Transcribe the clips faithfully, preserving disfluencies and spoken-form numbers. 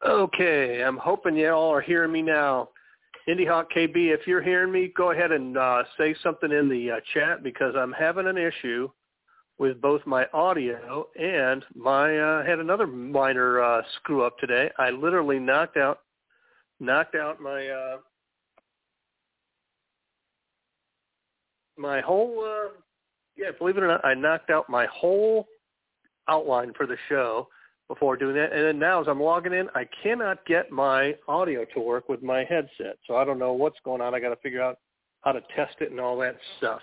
Okay, I'm hoping you all are hearing me now. IndyHawk K B, if you're hearing me, go ahead and uh, say something in the uh, chat because I'm having an issue with both my audio and my uh, had another minor uh, screw up today. I literally knocked out knocked out my uh, my whole uh, yeah, believe it or not, I knocked out my whole outline for the show before doing that. And then now as I'm logging in, I cannot get my audio to work with my headset. So I don't know what's going on. I got to figure out how to test it and all that stuff.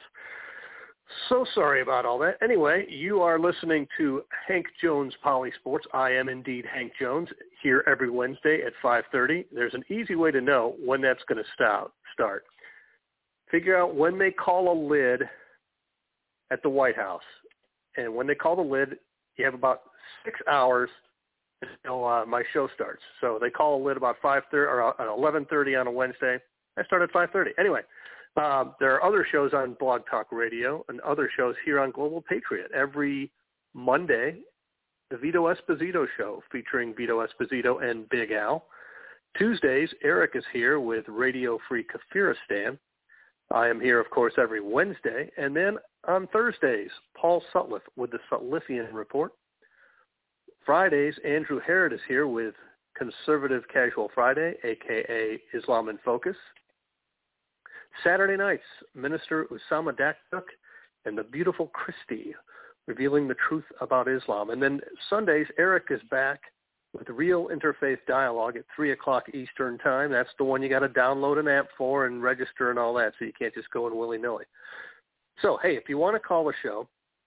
So sorry about all that. Anyway, you are listening to Hank Jones Poly Sports. I am indeed Hank Jones, here every Wednesday at five thirty. There's an easy way to know when that's going to start. Start. Figure out when they call a lid at the White House. And when they call the lid, you have about six hours until uh, my show starts. So they call a lid about five thirty or at eleven thirty on a Wednesday. I start at five thirty. Anyway, uh, there are other shows on Blog Talk Radio and other shows here on Global Patriot. Every Monday, the Vito Esposito Show featuring Vito Esposito and Big Al. Tuesdays, Eric is here with Radio Free Kafiristan. I am here, of course, every Wednesday. And then on Thursdays, Paul Sutliff with the Sutliffian Report. Fridays, Andrew Herod is here with Conservative Casual Friday, a k a. Islam in Focus. Saturday nights, Minister Usama Dakduk and the beautiful Christy revealing the truth about Islam. And then Sundays, Eric is back with Real Interfaith Dialogue at three o'clock Eastern Time. That's the one you got to download an app for and register and all that, so you can't just go in willy-nilly. So, hey, if you want to call the show,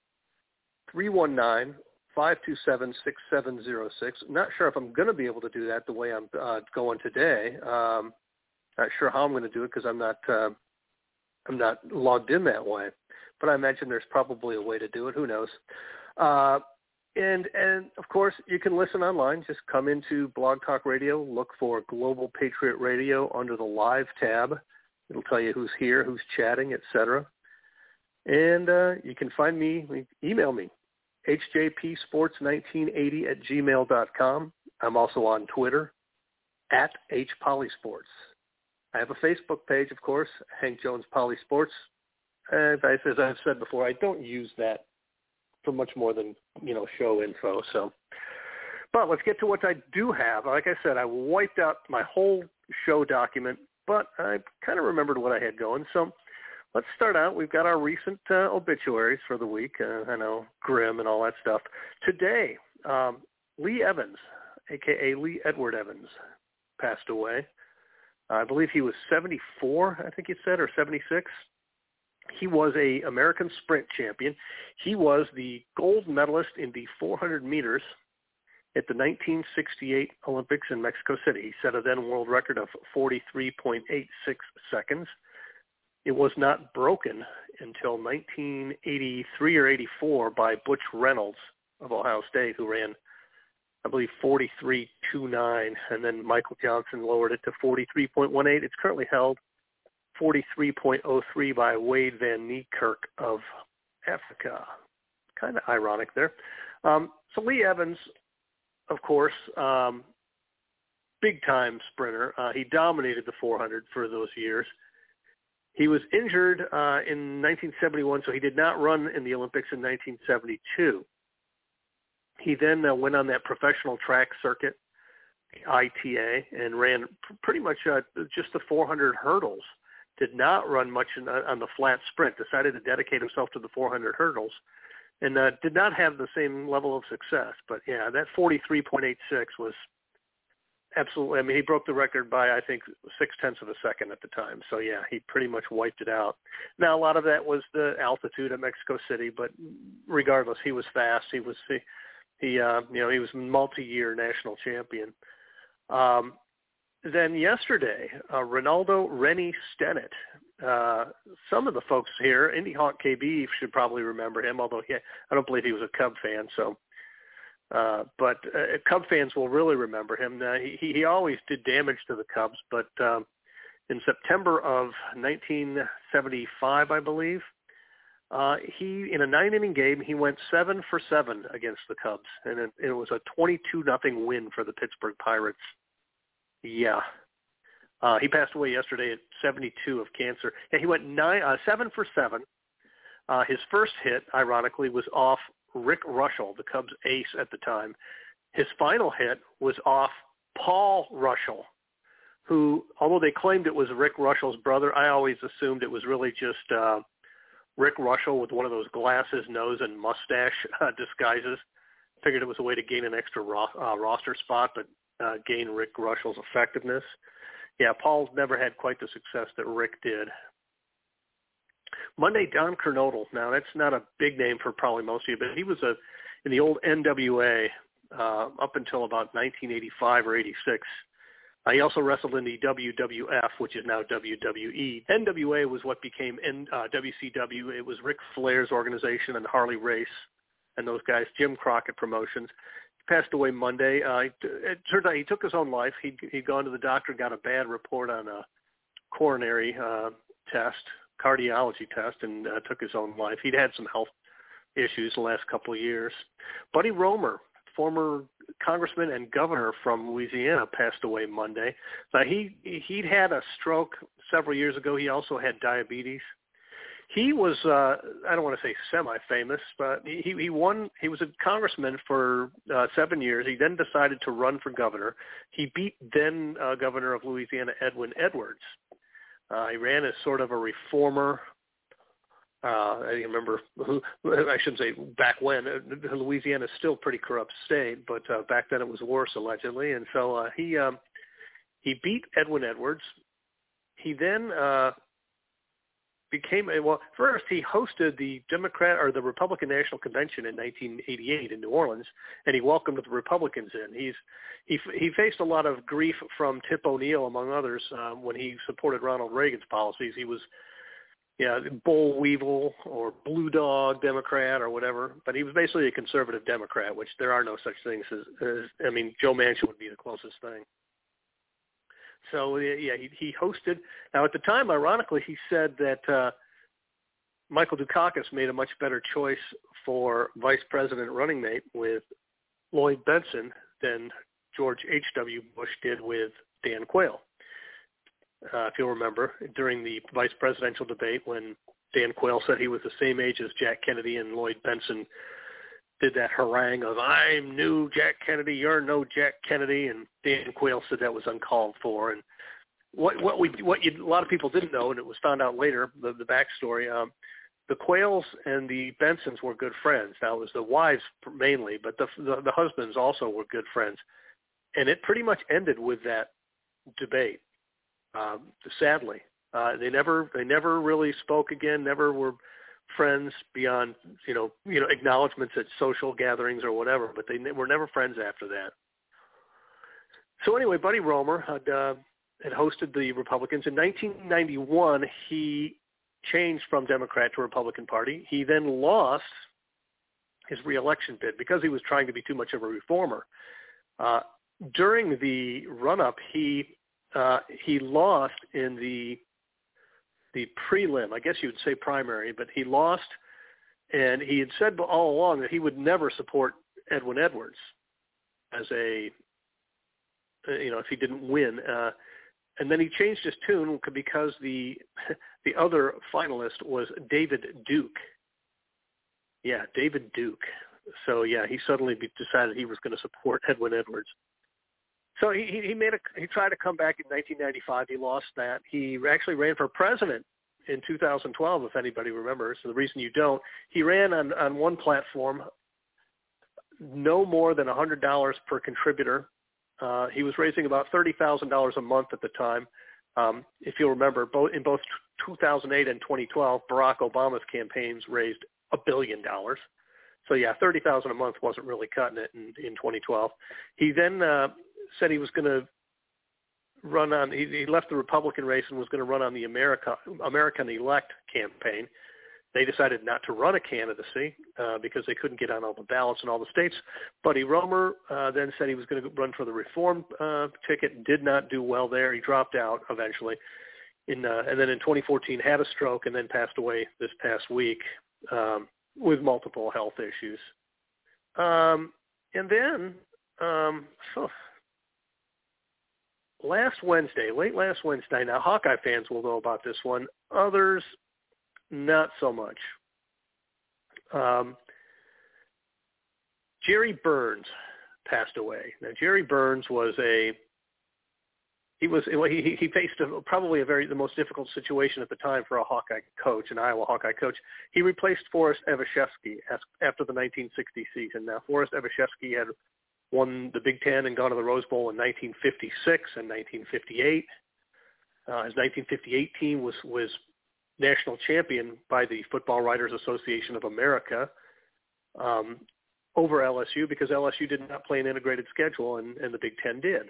three one nine, five two seven, six seven zero six. Not sure if I'm going to be able to do that the way I'm uh, going today. Um, not sure how I'm going to do it because I'm not uh, I'm not logged in that way. But I imagine there's probably a way to do it. Who knows? Uh, and, and, of course, you can listen online. Just come into Blog Talk Radio, look for Global Patriot Radio under the Live tab. It'll tell you who's here, who's chatting, et cetera. And uh, you can find me, email me, h j p sports nineteen eighty at gmail dot com. I'm also on Twitter, at hpolysports. I have a Facebook page, of course, Hank Jones Poly Sports. And as I've said before, I don't use that for much more than, you know, show info. So, but let's get to what I do have. Like I said, I wiped out my whole show document, but I kind of remembered what I had going. So let's start out. We've got our recent uh, obituaries for the week. Uh, I know, grim and all that stuff. Today, um, Lee Evans, a k a. Lee Edward Evans, passed away. I believe he was seventy-four, I think you said, or seventy-six. He was a American sprint champion. He was the gold medalist in the four hundred meters at the nineteen sixty-eight Olympics in Mexico City. He set a then world record of forty-three point eight six seconds. It was not broken until nineteen eighty-three or eighty-four by Butch Reynolds of Ohio State, who ran, I believe, forty-three point two nine, and then Michael Johnson lowered it to forty-three point one eight. It's currently held forty-three point oh three by Wade Van Niekerk of Africa. Kind of ironic there. Um, so Lee Evans, of course, um, big-time sprinter. Uh, he dominated the four hundred for those years. He was injured uh, in nineteen seventy-one, so he did not run in the Olympics in nineteen seventy-two. He then uh, went on that professional track circuit, I T A, and ran pretty much uh, just the four hundred hurdles. Did not run much in, uh, on the flat sprint, decided to dedicate himself to the four hundred hurdles, and uh, did not have the same level of success. But, yeah, that forty-three point eight six was absolutely – I mean, he broke the record by, I think, six-tenths of a second at the time. So, yeah, he pretty much wiped it out. Now, a lot of that was the altitude at Mexico City, but regardless, he was fast. He was he, he uh, you know, he was multi-year national champion. Um Then yesterday, uh, Ronaldo Rennie Stennett, uh, some of the folks here, IndyHawk K B should probably remember him, although he, I don't believe he was a Cub fan. So, uh, but uh, Cub fans will really remember him. Uh, he, he always did damage to the Cubs, but um, in September of nineteen seventy-five, I believe, uh, he in a nine-inning game, he went seven for seven against the Cubs, and it, it was a twenty-two nothing win for the Pittsburgh Pirates. Yeah. Uh, he passed away yesterday at seventy-two of cancer. Yeah, he went nine, uh, seven for seven. Uh, his first hit, ironically, was off Rick Russell, the Cubs ace at the time. His final hit was off Paul Russell, who, although they claimed it was Rick Russell's brother, I always assumed it was really just uh, Rick Russell with one of those glasses, nose, and mustache uh, disguises. Figured it was a way to gain an extra ro- uh, roster spot, but uh, gain Rick Russell's effectiveness. Yeah, Paul's never had quite the success that Rick did. Monday, Don Kernodle. Now, that's not a big name for probably most of you, but he was a in the old N W A uh, up until about nineteen eighty-five or eighty-six. Uh, he also wrestled in the W W F, which is now W W E. N W A was what became N, uh, W C W. It was Ric Flair's organization and Harley Race and those guys, Jim Crockett Promotions. He passed away Monday. Uh, it turns out he took his own life. He'd, he'd gone to the doctor, got a bad report on a coronary uh, test, cardiology test, and uh, took his own life. He'd had some health issues the last couple of years. Buddy Roemer, former congressman and governor from Louisiana, passed away Monday. Now, he, he'd had a stroke several years ago. He also had diabetes. He was, uh, I don't want to say semi-famous, but he, he won, he was a congressman for uh, seven years. He then decided to run for governor. He beat then uh, governor of Louisiana, Edwin Edwards. Uh, he ran as sort of a reformer. Uh, I remember, I shouldn't say back when, Louisiana is still a pretty corrupt state, but uh, back then it was worse, allegedly. And so uh, he um, he beat Edwin Edwards. He then uh, became, a, well, first he hosted the Democrat or the Republican National Convention in nineteen eighty-eight in New Orleans, and he welcomed the Republicans in. He's He, he faced a lot of grief from Tip O'Neill, among others, um, when he supported Ronald Reagan's policies. He was Yeah, boll weevil or blue dog Democrat or whatever, but he was basically a conservative Democrat, which there are no such things as, as I mean, Joe Manchin would be the closest thing. So, yeah, he, he hosted. Now, at the time, ironically, he said that uh, Michael Dukakis made a much better choice for vice president running mate with Lloyd Bentsen than George H W. Bush did with Dan Quayle. Uh, if you'll remember, during the vice presidential debate when Dan Quayle said he was the same age as Jack Kennedy and Lloyd Bentsen did that harangue of, I'm new Jack Kennedy, you're no Jack Kennedy, and Dan Quayle said that was uncalled for. And what what we what you, a lot of people didn't know, and it was found out later, the, the backstory, um, the Quayles and the Bensons were good friends. Now, it was the wives mainly, but the, the, the husbands also were good friends. And it pretty much ended with that debate. Um, sadly, uh, they never they never really spoke again. Never were friends beyond you know you know acknowledgments at social gatherings or whatever. But they ne- were never friends after that. So anyway, Buddy Roemer had uh, had hosted the Republicans in nineteen ninety-one. He changed from Democrat to Republican Party. He then lost his reelection bid because he was trying to be too much of a reformer. Uh, during the run-up, he Uh, he lost in the the prelim, I guess you would say primary, but he lost, and he had said all along that he would never support Edwin Edwards as a, you know, if he didn't win. Uh, and then he changed his tune because the the other finalist was David Duke. Yeah, David Duke. So, yeah, he suddenly decided he was going to support Edwin Edwards. So he he made a he tried to come back in nineteen ninety-five. He lost that. He actually ran for president in two thousand twelve, if anybody remembers. So the reason you don't, he ran on, on one platform, no more than one hundred dollars per contributor. Uh, he was raising about thirty thousand dollars a month at the time. Um, if you'll remember, both in both two thousand eight and twenty twelve, Barack Obama's campaigns raised a billion dollars. So yeah, thirty thousand dollars a month wasn't really cutting it in, in twenty twelve. He then uh, said he was going to run on, he, he left the Republican race and was going to run on the America, American Elect campaign. They decided not to run a candidacy uh, because they couldn't get on all the ballots in all the states. Buddy Roemer uh, then said he was going to run for the Reform uh, ticket, did not do well there. He dropped out eventually. In, uh, and then in twenty fourteen had a stroke and then passed away this past week um, with multiple health issues. Um, and then, um, so, last Wednesday, late last Wednesday, now Hawkeye fans will know about this one. Others, not so much. Um, Jerry Burns passed away. Now, Jerry Burns was a He was he he faced a, probably a very the most difficult situation at the time for a Hawkeye coach, an Iowa Hawkeye coach. He replaced Forrest Evashevski after the nineteen sixty season. Now, Forrest Evashevski had won the Big Ten and gone to the Rose Bowl in nineteen fifty-six and nineteen fifty-eight. Uh, his nineteen fifty-eight team was was national champion by the Football Writers Association of America um, over L S U because L S U did not play an integrated schedule and, and the Big Ten did.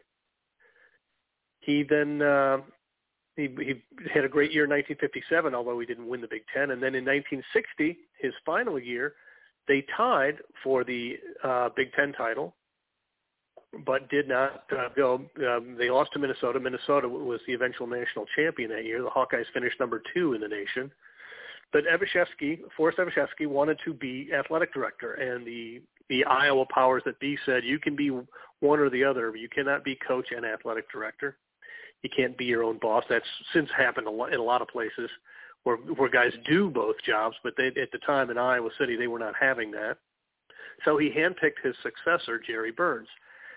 He then uh, he, he had a great year in nineteen fifty-seven, although he didn't win the Big Ten. And then in nineteen sixty, his final year, they tied for the uh, Big Ten title, but did not uh, go. Um, they lost to Minnesota. Minnesota was the eventual national champion that year. The Hawkeyes finished number two in the nation. But Evashevski, Forrest Evashevski, wanted to be athletic director, and the the Iowa powers that be said, you can be one or the other. You cannot be coach and athletic director. You can't be your own boss. That's since happened a lot, in a lot of places where where guys do both jobs, but they, at the time in Iowa City, they were not having that. So he handpicked his successor, Jerry Burns.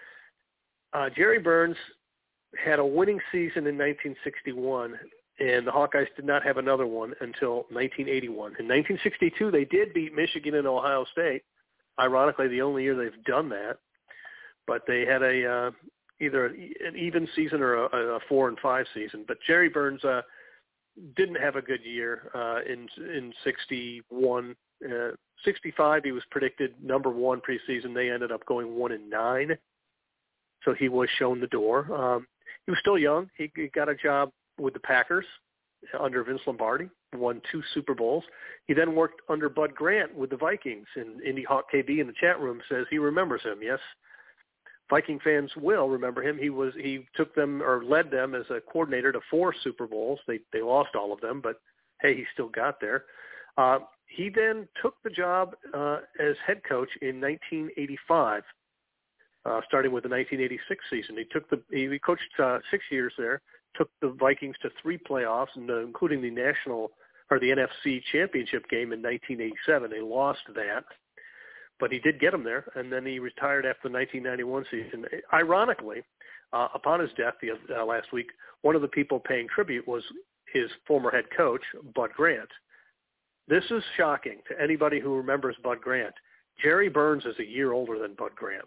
Uh, Jerry Burns had a winning season in nineteen sixty-one, and the Hawkeyes did not have another one until nineteen eighty-one. In nineteen sixty-two, they did beat Michigan and Ohio State. Ironically, the only year they've done that. But they had a uh, either an even season or a, a four and five season. But Jerry Burns uh, didn't have a good year uh, in in sixty-one. Uh, sixty-five, he was predicted number one preseason. They ended up going one and nine. So he was shown the door. Um, he was still young. He, he got a job with the Packers under Vince Lombardi, won two Super Bowls. He then worked under Bud Grant with the Vikings, and Indy Hawk K B in the chat room says he remembers him. Yes, Viking fans will remember him. He was he took them or led them as a coordinator to four Super Bowls. They they lost all of them, but hey, he still got there. Uh, he then took the job uh, as head coach in nineteen eighty-five, uh, starting with the nineteen eighty-six season. He took the he coached uh, six years there. Took the Vikings to three playoffs, and, uh, including the national or the N F C championship game in nineteen eighty-seven. They lost that, but he did get them there, and then he retired after the nineteen ninety-one season. Ironically, uh, upon his death the, uh, last week, one of the people paying tribute was his former head coach, Bud Grant. This is shocking to anybody who remembers Bud Grant. Jerry Burns is a year older than Bud Grant.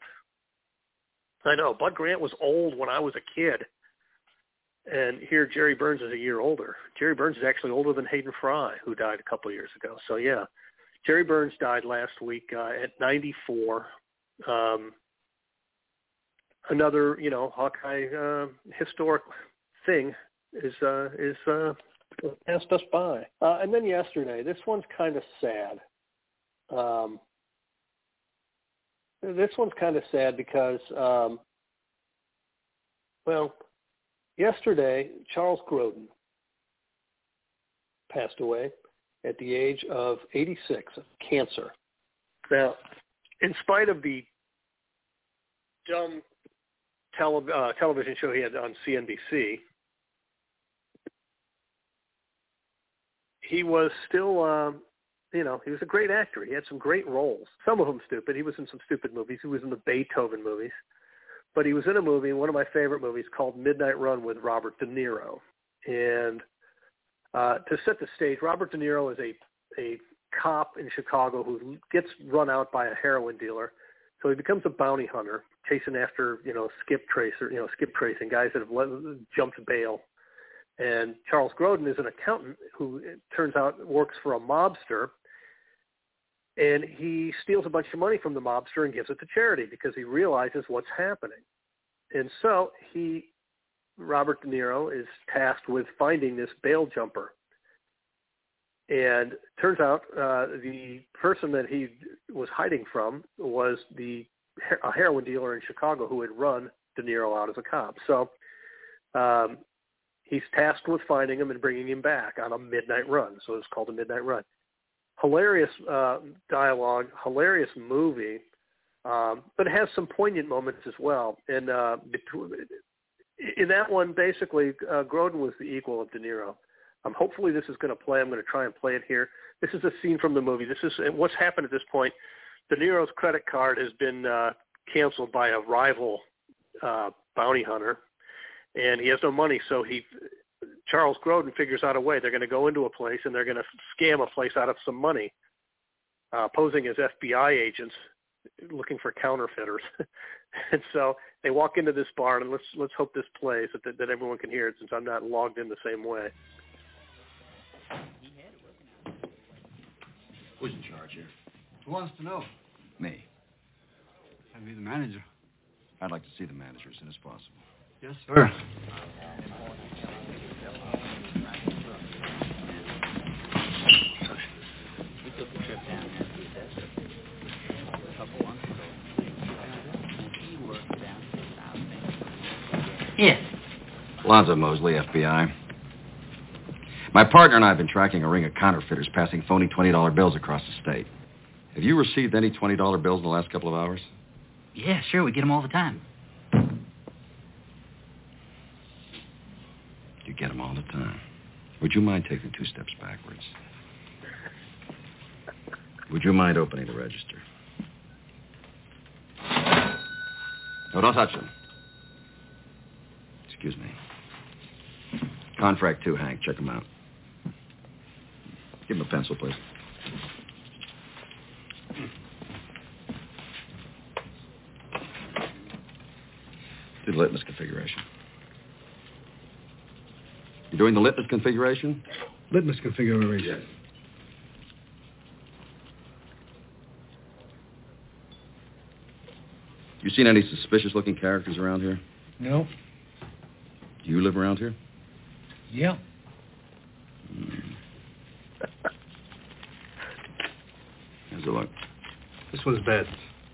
I know, Bud Grant was old when I was a kid. And here, Jerry Burns is a year older. Jerry Burns is actually older than Hayden Fry, who died a couple of years ago. So, yeah, Jerry Burns died last week uh, at ninety-four. Um, another, you know, Hawkeye uh, historic thing is uh, is uh, passed us by. Uh, and then yesterday, this one's kind of sad. Um, this one's kind of sad because, um, well, yesterday, Charles Grodin passed away at the age of eighty-six of cancer. Now, in spite of the dumb tele- uh, television show he had on C N B C, he was still, um, you know, he was a great actor. He had some great roles, some of them stupid. He was in some stupid movies. He was in the Beethoven movies. But he was in a movie, one of my favorite movies, called Midnight Run with Robert De Niro. And uh, to set the stage, Robert De Niro is a, a cop in Chicago who gets run out by a heroin dealer. So he becomes a bounty hunter, chasing after, you know, skip tracer, you know, skip tracing, guys that have let, jumped bail. And Charles Grodin is an accountant who, it turns out, works for a mobster. And he steals a bunch of money from the mobster and gives it to charity because he realizes what's happening. And so he, Robert De Niro, is tasked with finding this bail jumper. And turns out uh, the person that he was hiding from was the a heroin dealer in Chicago who had run De Niro out as a cop. So um, he's tasked with finding him and bringing him back on a midnight run. So it's called a midnight run. Hilarious uh, dialogue, hilarious movie, um, but it has some poignant moments as well. And uh, in that one, basically, uh, Grodin was the equal of De Niro. Um, hopefully this is going to play. I'm going to try and play it here. This is a scene from the movie. This is what's happened at this point. De Niro's credit card has been uh, canceled by a rival uh, bounty hunter, and he has no money. So he, Charles Grodin figures out a way. They're going to go into a place, and they're going to scam a place out of some money, uh, posing as F B I agents looking for counterfeiters. And so they walk into this bar, and let's let's hope this plays, that, that everyone can hear it since I'm not logged in the same way. Who's in charge here? Who wants to know? Me. I'd be the manager. I'd like to see the manager as soon as possible. Yes, sir. We took a trip down there to the desert a couple months ago. He worked down to South Bend. Yes. Lonzo Mosley, F B I. My partner and I have been tracking a ring of counterfeiters passing phony twenty dollar bills across the state. Have you received any twenty dollar bills in the last couple of hours? Yeah, sure. We get them all the time. You get them all the time. Would you mind taking two steps backwards? Would you mind opening the register? No, don't touch them. Excuse me. Contract two, Hank. Check them out. Give him a pencil, please. Do the litmus configuration. You doing the litmus configuration? Litmus configuration. Yes. You seen any suspicious-looking characters around here? No. Do you live around here? Yeah. Mm. How's it look? This one's bad.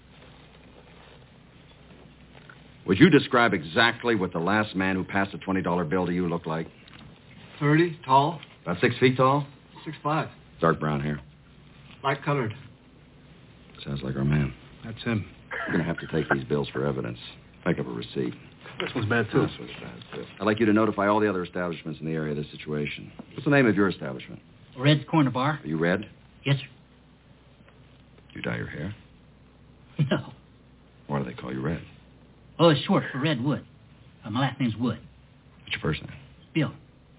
Would you describe exactly what the last man who passed a twenty dollar bill to you looked like? Thirty, tall, About six feet tall? six five, Dark brown hair. light colored. Sounds like our man. That's him. We're going to have to take these bills for evidence. Make up a receipt. This one's bad too. This one's bad, too. I'd like you to notify all the other establishments in the area of this situation. What's the name of your establishment? Red's Corner Bar? Are you Red? Yes, sir. Do you dye your hair? No. Why do they call you Red? Oh, it's short for Red Wood. Uh, my last name's Wood. What's your first name? Bill.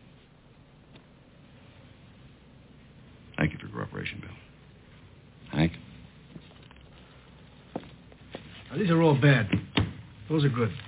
Thank you for your cooperation, Bill. Hank? Now, these are all bad. Those are good.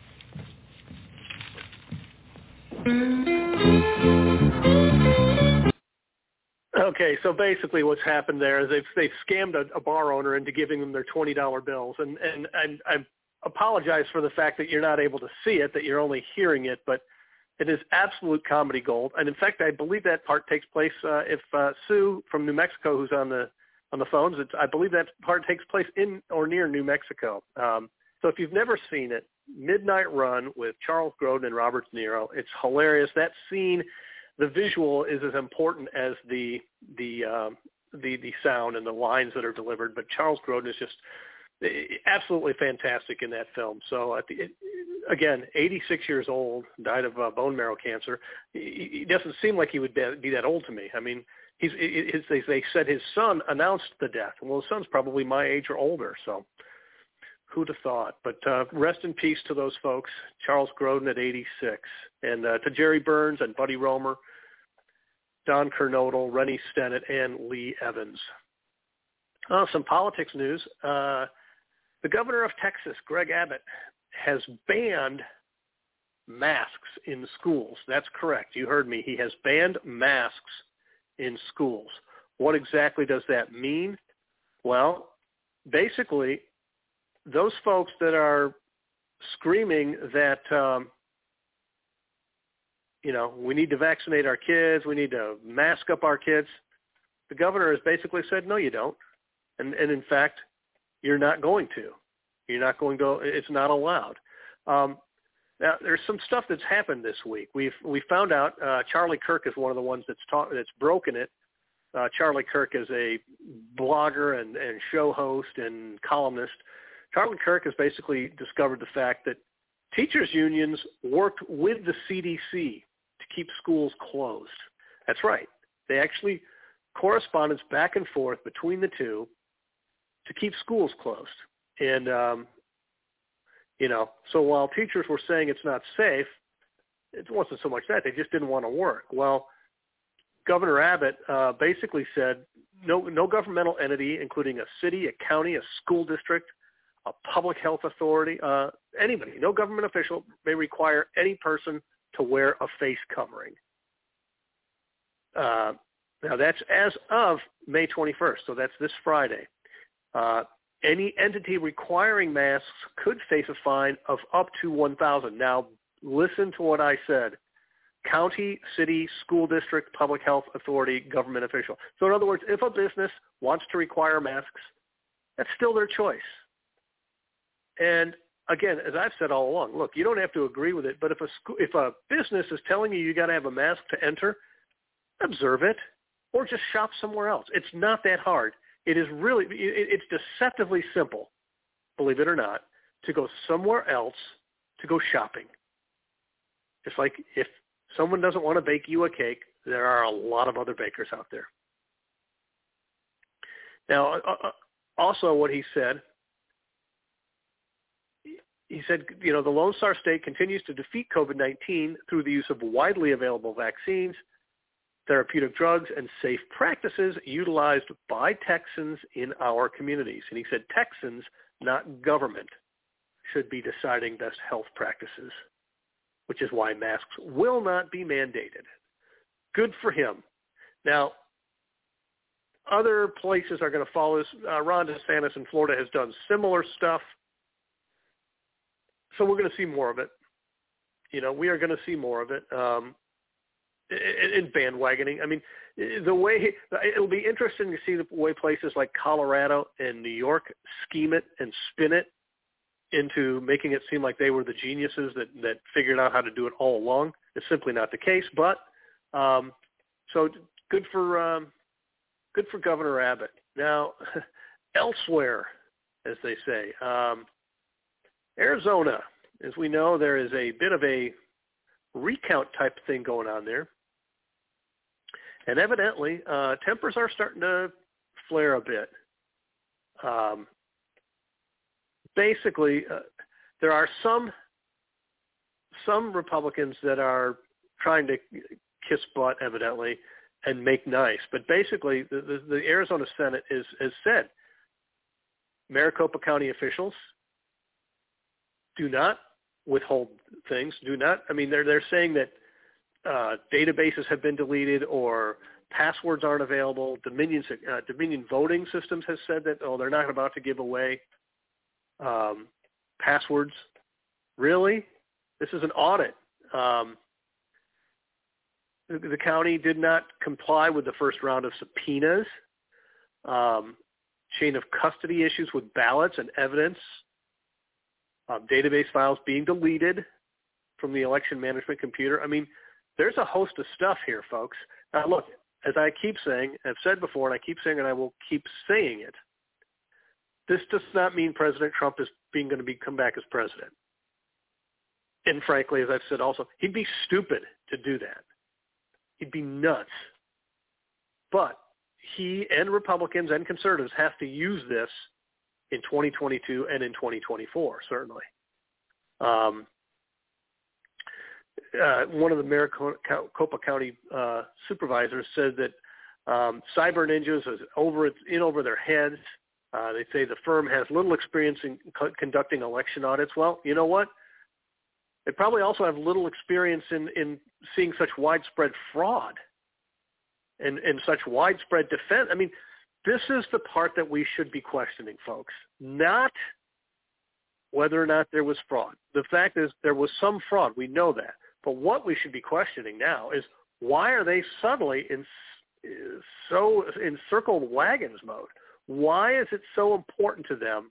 Okay, so basically what's happened there is they've they've scammed a, a bar owner into giving them their twenty dollar bills, and and and I apologize for the fact that you're not able to see it, that you're only hearing it, but it is absolute comedy gold. And in fact, I believe that part takes place uh, if uh, Sue from New Mexico, who's on the on the phones, it's, I believe that part takes place in or near New Mexico. Um, so if you've never seen it, Midnight Run with Charles Grodin and Robert De Niro, it's hilarious. That scene, the visual is as important as the the um, the the sound and the lines that are delivered. But Charles Grodin is just absolutely fantastic in that film. So at the, it, again, eighty-six years old, died of uh, bone marrow cancer. He, he doesn't seem like he would be, be that old to me. I mean, he's his, they, they said his son announced the death. Well, his son's probably my age or older. So who'd have thought? But uh, rest in peace to those folks. Charles Grodin at eighty-six, and uh, to Jerry Burns and Buddy Roemer, Don Kernodle, Rennie Stennett, and Lee Evans. Uh, some politics news. Uh, the governor of Texas, Greg Abbott, has banned masks in schools. That's correct. You heard me. He has banned masks in schools. What exactly does that mean? Well, basically, those folks that are screaming that, um, you know, we need to vaccinate our kids, we need to mask up our kids, the governor has basically said, no, you don't. And, and in fact, you're not going to. You're not going to. It's not allowed. Um, now, there's some stuff that's happened this week. We've we found out uh, Charlie Kirk is one of the ones that's taught, that's broken it. Uh, Charlie Kirk is a blogger and, and show host and columnist. Charlie Kirk has basically discovered the fact that teachers' unions worked with the C D C to keep schools closed. That's right. They actually correspondence back and forth between the two to keep schools closed. And, um, you know, so while teachers were saying it's not safe, it wasn't so much that. They just didn't want to work. Well, Governor Abbott uh, basically said no, no governmental entity, including a city, a county, a school district, a public health authority, uh, anybody, no government official may require any person to wear a face covering. Uh, now, that's as of May twenty-first, so that's this Friday. Uh, any entity requiring masks could face a fine of up to one thousand dollars. Now, listen to what I said. County, city, school district, public health authority, government official. So in other words, if a business wants to require masks, that's still their choice. And again, as I've said all along, look, you don't have to agree with it, but if a school, if a business is telling you you got to have a mask to enter, observe it or just shop somewhere else. It's not that hard. It is really, it's deceptively simple, believe it or not, to go somewhere else to go shopping. Just like if someone doesn't want to bake you a cake, there are a lot of other bakers out there. Now, uh, also what he said, he said, you know, the Lone Star State continues to defeat COVID nineteen through the use of widely available vaccines, therapeutic drugs, and safe practices utilized by Texans in our communities. And he said Texans, not government, should be deciding best health practices, which is why masks will not be mandated. Good for him. Now, other places are going to follow this. Uh, Ron DeSantis in Florida has done similar stuff. So we're going to see more of it. You know, we are going to see more of it um, in, in bandwagoning. I mean, the way it'll be interesting to see the way places like Colorado and New York scheme it and spin it into making it seem like they were the geniuses that, that figured out how to do it all along. It's simply not the case. But um, so good for um, good for Governor Abbott. Now, elsewhere, as they say, um, Arizona, as we know, there is a bit of a recount type thing going on there. And evidently, uh, tempers are starting to flare a bit. Um, basically, uh, there are some some Republicans that are trying to kiss butt, evidently, and make nice. But basically, the, the, the Arizona Senate is, has said Maricopa County officials do not withhold things. Do not. I mean, they're they're saying that uh, databases have been deleted or passwords aren't available. Dominion uh, Dominion Voting Systems has said that oh, they're not about to give away um, passwords. Really? This is an audit. Um, the, the county did not comply with the first round of subpoenas. Um, chain of custody issues with ballots and evidence. Um, database files being deleted from the election management computer. I mean, there's a host of stuff here, folks. Now, look, as I keep saying, I've said before, and I keep saying, and I will keep saying it, this does not mean President Trump is being going to be come back as president. And frankly, as I've said also, he'd be stupid to do that. He'd be nuts. But he and Republicans and conservatives have to use this in twenty twenty-two and in twenty twenty-four, certainly. Um, uh, one of the Maricopa County uh, supervisors said that um, cyber ninjas is over in over their heads. Uh, they say the firm has little experience in co- conducting election audits. Well, you know what? They probably also have little experience in, in seeing such widespread fraud and, and such widespread defense. I mean, this is the part that we should be questioning, folks, not whether or not there was fraud. The fact is there was some fraud. We know that. But what we should be questioning now is why are they suddenly in so in circled wagons mode? Why is it so important to them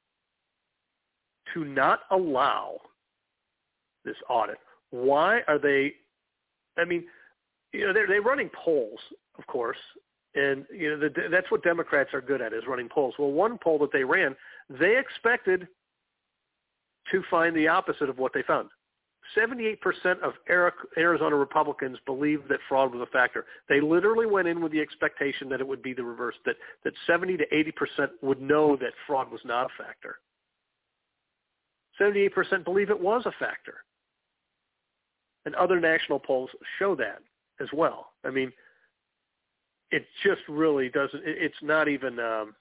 to not allow this audit? Why are they – I mean, you know, they're, they're running polls, of course. And, you know, the, that's what Democrats are good at, is running polls. Well, one poll that they ran, they expected to find the opposite of what they found. seventy-eight percent of Arizona Republicans believe that fraud was a factor. They literally went in with the expectation that it would be the reverse, that, that seventy to eighty percent would know that fraud was not a factor. seventy-eight percent believe it was a factor. And other national polls show that as well. I mean, it just really doesn't, it's not even, um,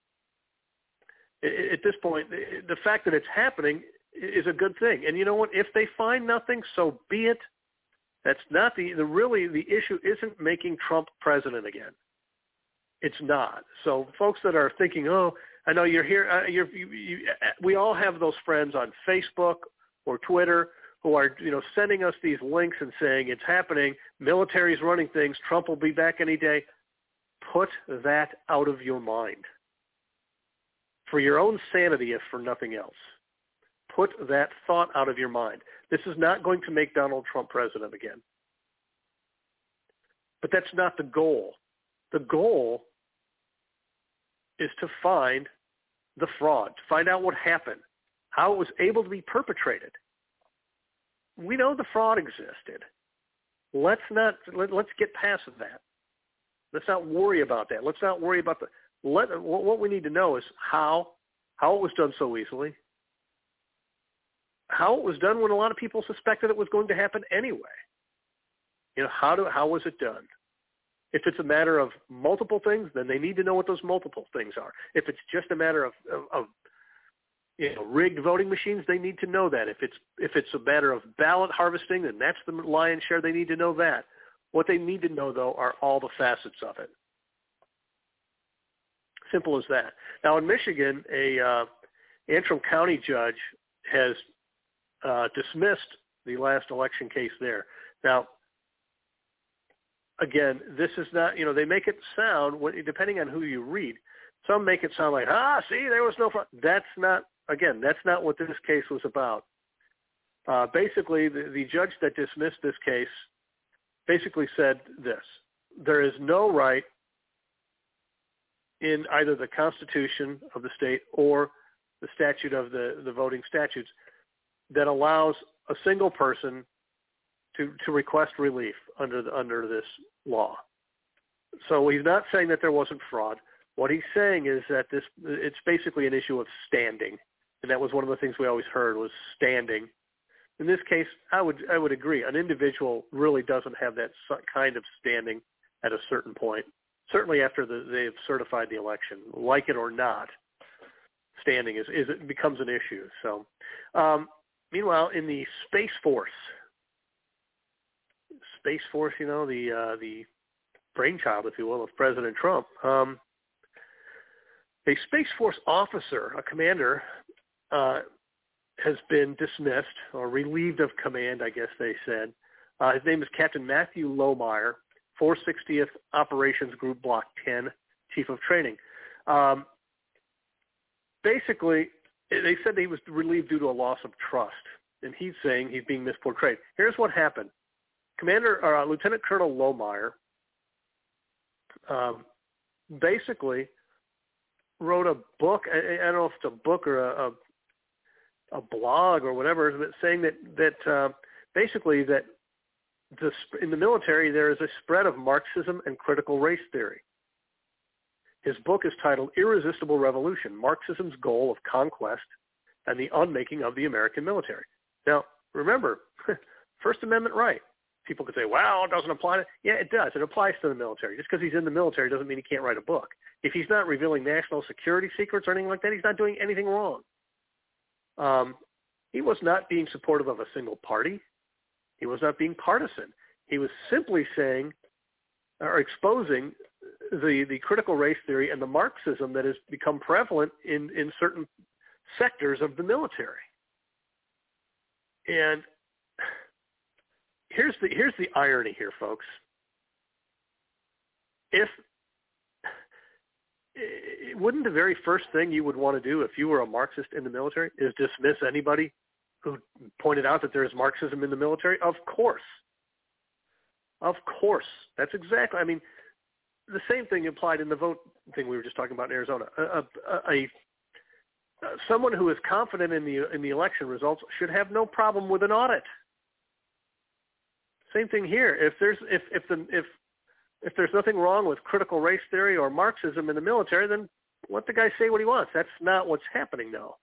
at this point, the fact that it's happening is a good thing. And you know what? If they find nothing, so be it. That's not the, the really, the issue isn't making Trump president again. It's not. So folks that are thinking, oh, I know you're here, uh, you're, you, you, we all have those friends on Facebook or Twitter who are, you know, sending us these links and saying it's happening, military's running things, Trump will be back any day. Put that out of your mind. For your own sanity, if for nothing else. Put that thought out of your mind. This is not going to make Donald Trump president again. But that's not the goal. The goal is to find the fraud, to find out what happened, how it was able to be perpetrated. We know the fraud existed. Let's not, let, let's get past that. Let's not worry about that. Let's not worry about the, let, what we need to know is how, how it was done so easily, how it was done when a lot of people suspected it was going to happen anyway. You know, how do, how was it done? If it's a matter of multiple things, then they need to know what those multiple things are. If it's just a matter of, of, of you know, rigged voting machines, they need to know that. If it's if it's a matter of ballot harvesting, then that's the lion's share. They need to know that. What they need to know, though, are all the facets of it. Simple as that. Now, in Michigan, a uh, Antrim County judge has uh, dismissed the last election case there. Now, again, this is not, you know, they make it sound, depending on who you read, some make it sound like, ah, see, there was no fraud. That's not, again, that's not what this case was about. Uh, basically, the, the judge that dismissed this case basically said this: there is no right in either the Constitution of the state or the statute of the, the voting statutes that allows a single person to, to request relief under the, under this law. So he's not saying that there wasn't fraud. What he's saying is that this, it's basically an issue of standing. And that was one of the things we always heard was standing. In this case, I would, I would agree. An individual really doesn't have that kind of standing at a certain point. Certainly after the, they've certified the election, like it or not, standing is, is it becomes an issue. So, um, meanwhile, in the Space Force, Space Force, you know, the uh, the brainchild, if you will, of President Trump, um, a Space Force officer, a commander, uh, has been dismissed or relieved of command, I guess they said. Uh, his name is Captain Matthew Lohmeyer, four sixtieth Operations Group Block ten, Chief of Training. Um, basically, they said he was relieved due to a loss of trust, and he's saying he's being misportrayed. Here's what happened. Commander, uh, Lieutenant Colonel Lohmeyer um, basically wrote a book. I, I don't know if it's a book or a, a, a blog or whatever, but saying that, that uh, basically that the, in the military there is a spread of Marxism and critical race theory. His book is titled Irresistible Revolution, Marxism's Goal of Conquest and the Unmaking of the American Military. Now, remember, First Amendment right. People could say, well, it doesn't apply to, yeah, it does. It applies to the military. Just because he's in the military doesn't mean he can't write a book. If he's not revealing national security secrets or anything like that, he's not doing anything wrong. Um, he was not being supportive of a single party. He was not being partisan. He was simply saying or exposing the, the critical race theory and the Marxism that has become prevalent in, in certain sectors of the military. And Here's the here's the irony here, folks. If wouldn't the very first thing you would want to do if you were a Marxist in the military is dismiss anybody who pointed out that there is Marxism in the military? Of course. Of course. That's exactly, I mean, the same thing applied in the vote thing we were just talking about in Arizona. A, a, a uh, someone who is confident in the in the election results should have no problem with an audit. Same thing here. If there's if if the if if there's nothing wrong with critical race theory or Marxism in the military, then let the guy say what he wants. That's not what's happening now.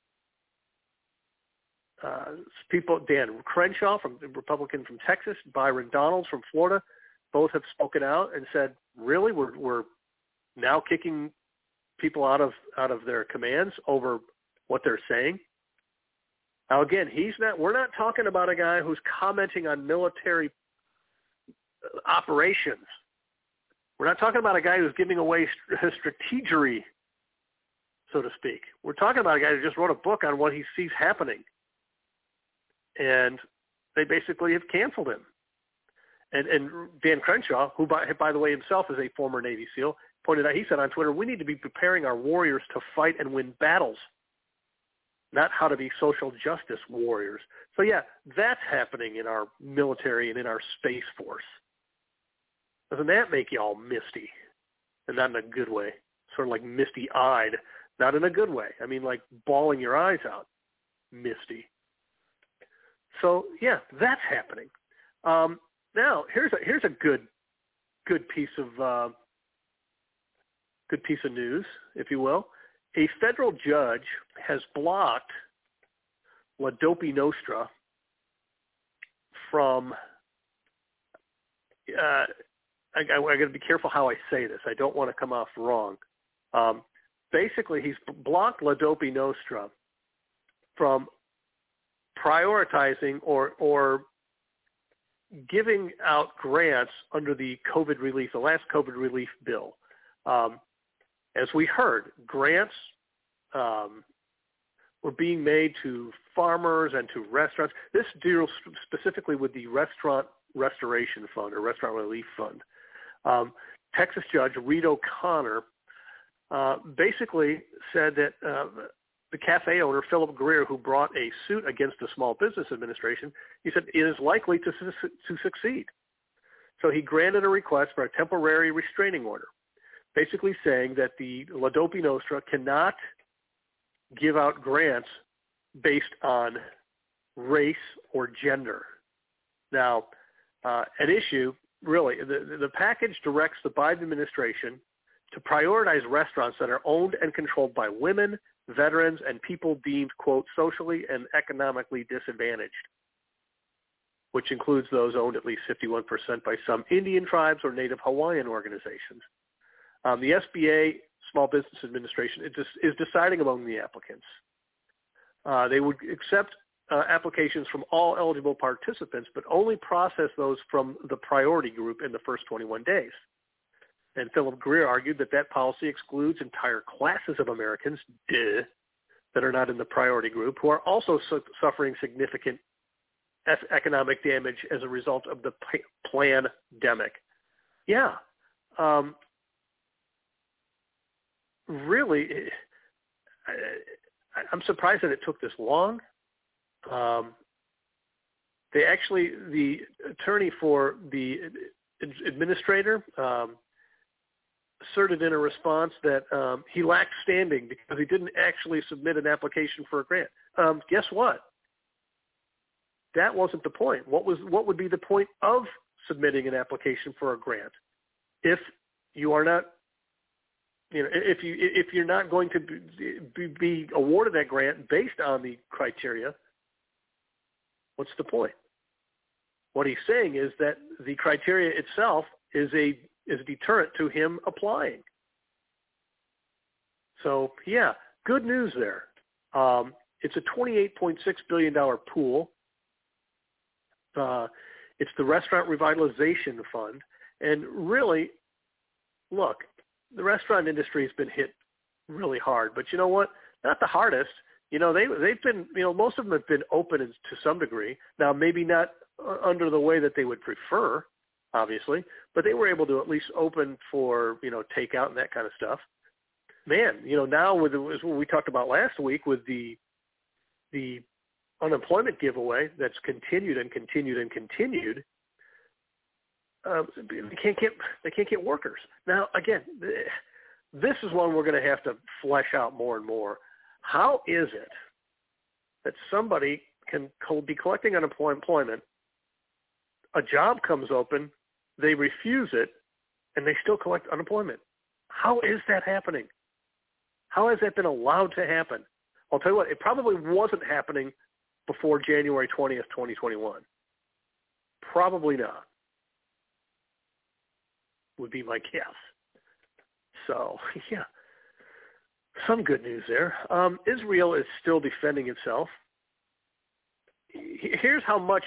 Uh, people, Dan Crenshaw, from the Republican from Texas, Byron Donalds from Florida, both have spoken out and said, really, we're we're now kicking people out of out of their commands over what they're saying. Now, again, he's not. We're not talking about a guy who's commenting on military operations. We're not talking about a guy who's giving away strategery, so to speak. We're talking about a guy who just wrote a book on what he sees happening. And they basically have canceled him. And, and Dan Crenshaw, who, by, by the way, himself is a former Navy SEAL, pointed out, he said on Twitter, we need to be preparing our warriors to fight and win battles, not how to be social justice warriors. So, yeah, that's happening in our military and in our Space Force. Doesn't that make you all misty? And not in a good way. Sort of like misty-eyed. Not in a good way. I mean, like bawling your eyes out. Misty. So, yeah, that's happening. Um, now, here's a here's a good good piece of uh, good piece of news, if you will. A federal judge has blocked La Dopey Nostra from. Uh, I, I, I got to be careful how I say this. I don't want to come off wrong. Um, basically, he's blocked La Dopey Nostra from prioritizing or or giving out grants under the COVID relief, the last COVID relief bill. Um, as we heard, grants um, were being made to farmers and to restaurants. This deals specifically with the Restaurant Restoration Fund or Restaurant Relief Fund. Um, Texas Judge Reed O'Connor uh, basically said that uh, the cafe owner, Philip Greer, who brought a suit against the Small Business Administration, he said it is likely to, su- to succeed. So he granted a request for a temporary restraining order, basically saying that the La Dopey Nostra cannot give out grants based on race or gender. Now, uh, at issue, really, the, the package directs the Biden administration to prioritize restaurants that are owned and controlled by women, veterans, and people deemed, quote, socially and economically disadvantaged, which includes those owned at least fifty-one percent by some Indian tribes or Native Hawaiian organizations. Um, the S B A, Small Business Administration, is, is deciding among the applicants. Uh, they would accept uh, applications from all eligible participants, but only process those from the priority group in the first twenty-one days. And Philip Greer argued that that policy excludes entire classes of Americans, duh, that are not in the priority group, who are also su- suffering significant economic damage as a result of the p- plan-demic. Yeah. Um, really, I, I'm surprised that it took this long. Um, they actually, the attorney for the administrator, um, asserted in a response that um, he lacked standing because he didn't actually submit an application for a grant. Um, guess what? That wasn't the point. What was what would be the point of submitting an application for a grant if you are not, you know, if you if you're not going to be, be awarded that grant based on the criteria? What's the point? What he's saying is that the criteria itself is a is a deterrent to him applying. So, yeah, good news there. Um, it's a twenty-eight point six billion dollars pool. Uh, it's the Restaurant Revitalization Fund. And really, look, the restaurant industry has been hit really hard. But you know what? Not the hardest. You know, they, they've been, you know, most of them have been open to some degree. Now, maybe not under the way that they would prefer, obviously, but they were able to at least open for, you know, takeout and that kind of stuff. Man, you know, now with the, what we talked about last week with the the unemployment giveaway that's continued and continued and continued, uh, they can't get they can't get workers. Now, again, this is one we're going to have to flesh out more and more. How is it that somebody can co- be collecting unemployment, a job comes open, they refuse it, and they still collect unemployment? How is that happening? How has that been allowed to happen? I'll tell you what, it probably wasn't happening before January twentieth, twenty twenty-one. Probably not, would be my guess. So, yeah, some good news there. Um, Israel is still defending itself. Here's how much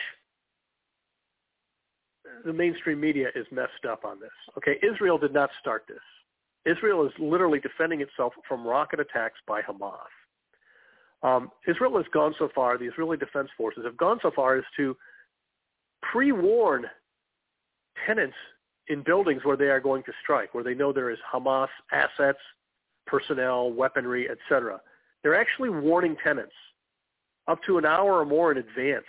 the mainstream media is messed up on this. Okay, Israel did not start this. Israel is literally defending itself from rocket attacks by Hamas. Um, Israel has gone so far, the Israeli Defense Forces have gone so far as to pre-warn tenants in buildings where they are going to strike, where they know there is Hamas assets, personnel, weaponry, et cetera. They're actually warning tenants up to an hour or more in advance,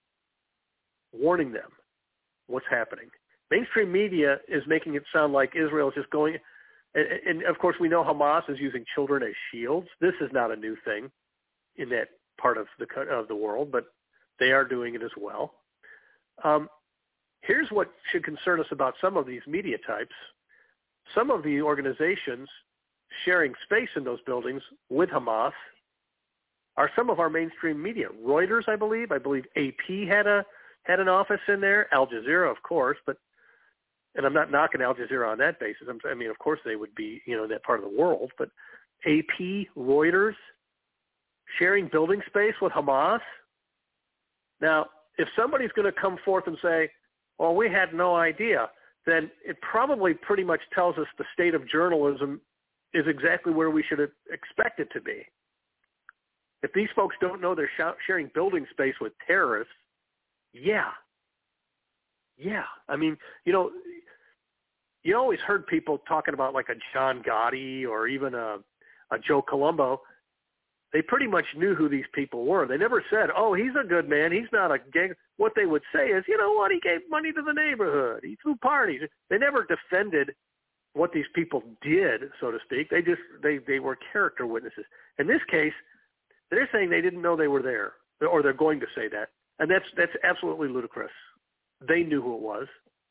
warning them what's happening. Mainstream media is making it sound like Israel is just going, and, and of course we know Hamas is using children as shields. This is not a new thing in that part of the of the world, but they are doing it as well. Um, here's what should concern us about some of these media types. Some of the organizations sharing space in those buildings with Hamas are some of our mainstream media. Reuters, I believe. I believe A P had a had an office in there. Al Jazeera, of course, but and I'm not knocking Al Jazeera on that basis. I'm, I mean, of course they would be, you know, in that part of the world. But A P, Reuters, sharing building space with Hamas. Now, if somebody's going to come forth and say, well, we had no idea, then it probably pretty much tells us the state of journalism is exactly where we should expect it to be. If these folks don't know they're sharing building space with terrorists, yeah. Yeah. I mean, you know, you always heard people talking about like a John Gotti or even a, a Joe Colombo. They pretty much knew who these people were. They never said, oh, he's a good man, he's not a gang. What they would say is, you know what, he gave money to the neighborhood. He threw parties. They never defended what these people did, so to speak. They just, they, they were character witnesses. In this case, they're saying they didn't know they were there, or they're going to say that. And that's that's absolutely ludicrous. They knew who it was.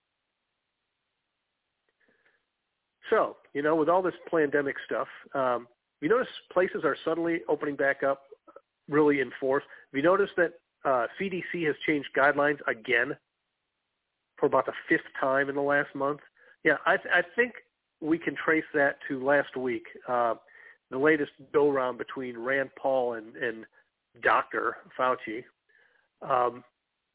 So, you know, with all this pandemic stuff, um, you notice places are suddenly opening back up really in force. Have you noticed that uh, C D C has changed guidelines again for about the fifth time in the last month? Yeah, I, th- I think we can trace that to last week, uh, the latest go-round between Rand Paul and, and Doctor Fauci. Um,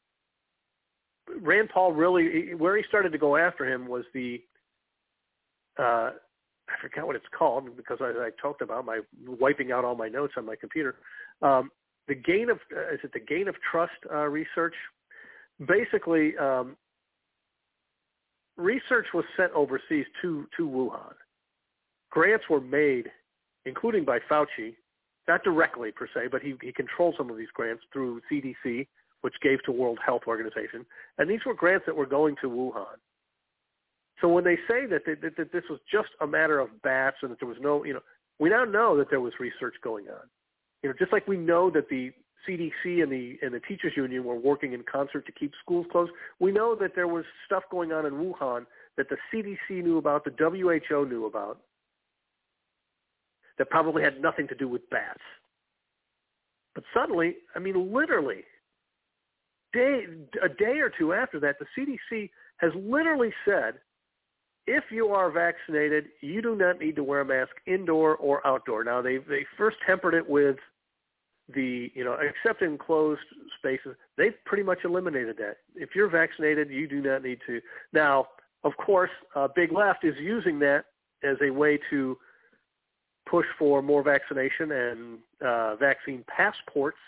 Rand Paul really, where he started to go after him was the, uh, I forgot what it's called because I, I talked about my wiping out all my notes on my computer. Um, the gain of, uh, is it the gain of trust uh, research? Basically, um, research was sent overseas to, to Wuhan. Grants were made, including by Fauci, not directly per se, but he, he controlled some of these grants through C D C, which gave to World Health Organization. And these were grants that were going to Wuhan. So when they say that, they, that, that this was just a matter of bats and that there was no, you know, we now know that there was research going on. You know, just like we know that the C D C and the and the teachers union were working in concert to keep schools closed, we know that there was stuff going on in Wuhan that the C D C knew about, the W H O knew about, that probably had nothing to do with bats. But suddenly, I mean, literally, day, a day or two after that, the C D C has literally said, if you are vaccinated, you do not need to wear a mask indoor or outdoor. Now, they they first tempered it with the, you know, except in closed spaces. They've pretty much eliminated that. If you're vaccinated, you do not need to. Now, of course, uh, Big Left is using that as a way to push for more vaccination and uh, vaccine passports.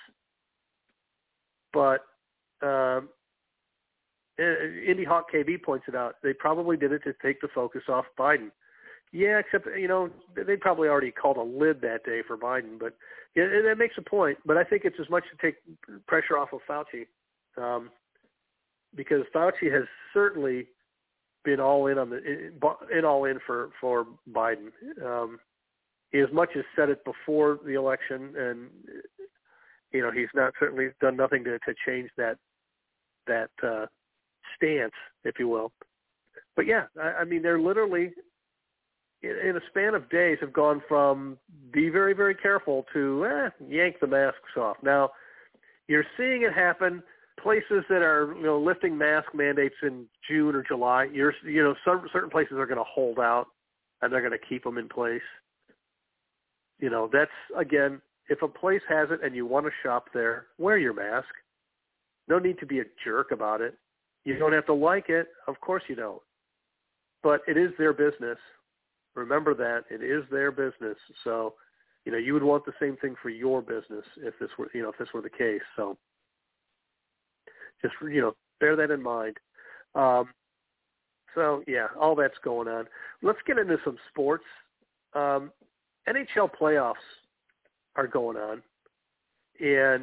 But um, Indy Hawk K B points it out. They probably did it to take the focus off Biden. Yeah, except, you know, they probably already called a lid that day for Biden. But yeah, that makes a point. But I think it's as much to take pressure off of Fauci, um, because Fauci has certainly been all in on the in all in for for Biden. Um, he as much as said it before the election, and you know, he's not certainly done nothing to, to change that that uh, stance, if you will. But yeah, I, I mean, they're literally in, in a span of days have gone from be very, very careful to eh, yank the masks off. Now, you're seeing it happen. Places that are, you know, lifting mask mandates in June or July, you're, you know, some certain places are going to hold out and they're going to keep them in place. You know, that's, again, if a place has it and you want to shop there, wear your mask. No need to be a jerk about it. You don't have to like it. Of course you don't. But it is their business. Remember that. It is their business. So, you know, you would want the same thing for your business if this were, you know, if this were the case. So just, you know, bear that in mind. Um, so, yeah, all that's going on. Let's get into some sports. Um, N H L playoffs are going on. And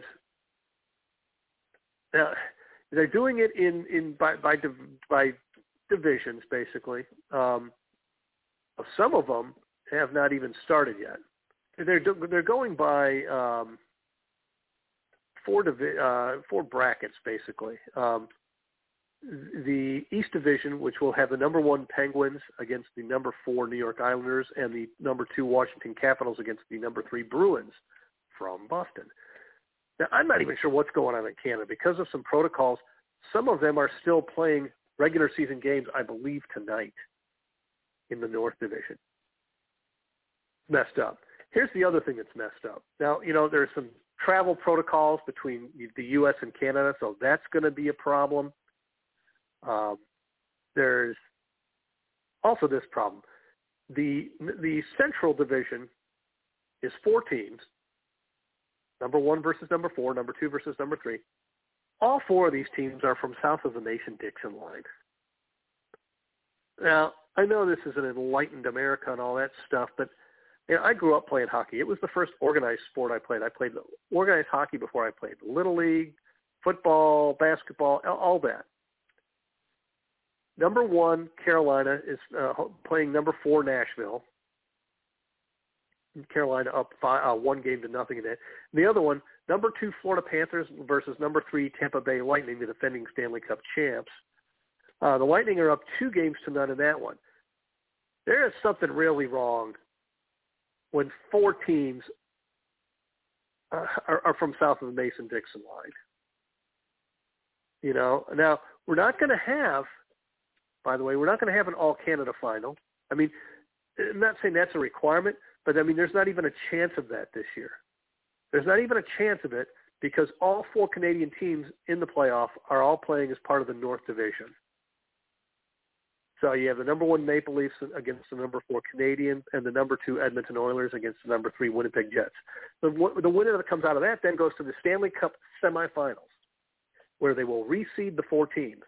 now they're doing it in, in by, by, by divisions, basically. Um, some of them have not even started yet. They're they're going by um, four divi- uh, four brackets, basically. Um, the East Division, which will have the number one Penguins against the number four New York Islanders, and the number two Washington Capitals against the number three Bruins from Boston. Now, I'm not even sure what's going on in Canada because of some protocols. Some of them are still playing regular season games, I believe, tonight in the North Division. Messed up. Here's the other thing that's messed up. Now, you know, there's some travel protocols between the U S and Canada, so that's going to be a problem. Um, there's also this problem. The the Central Division is four teams, number one versus number four, number two versus number three. All four of these teams are from south of the Mason-Dixon line. Now, I know this is an enlightened America and all that stuff, but you know, I grew up playing hockey. It was the first organized sport I played. I played organized hockey before I played Little League, football, basketball, all that. Number one, Carolina is uh, playing number four, Nashville. Carolina up five, uh, one game to nothing in it. And the other one, number two, Florida Panthers versus number three, Tampa Bay Lightning, the defending Stanley Cup champs. Uh, the Lightning are up two games to none in that one. There is something really wrong when four teams uh, are, are from south of the Mason-Dixon line. You know, now we're not going to have, by the way, we're not going to have an all-Canada final. I mean, I'm not saying that's a requirement, but I mean, there's not even a chance of that this year. There's not even a chance of it because all four Canadian teams in the playoff are all playing as part of the North Division. So you have the number one Maple Leafs against the number four Canadiens and the number two Edmonton Oilers against the number three Winnipeg Jets. The, the winner that comes out of that then goes to the Stanley Cup semifinals, where they will reseed the four teams.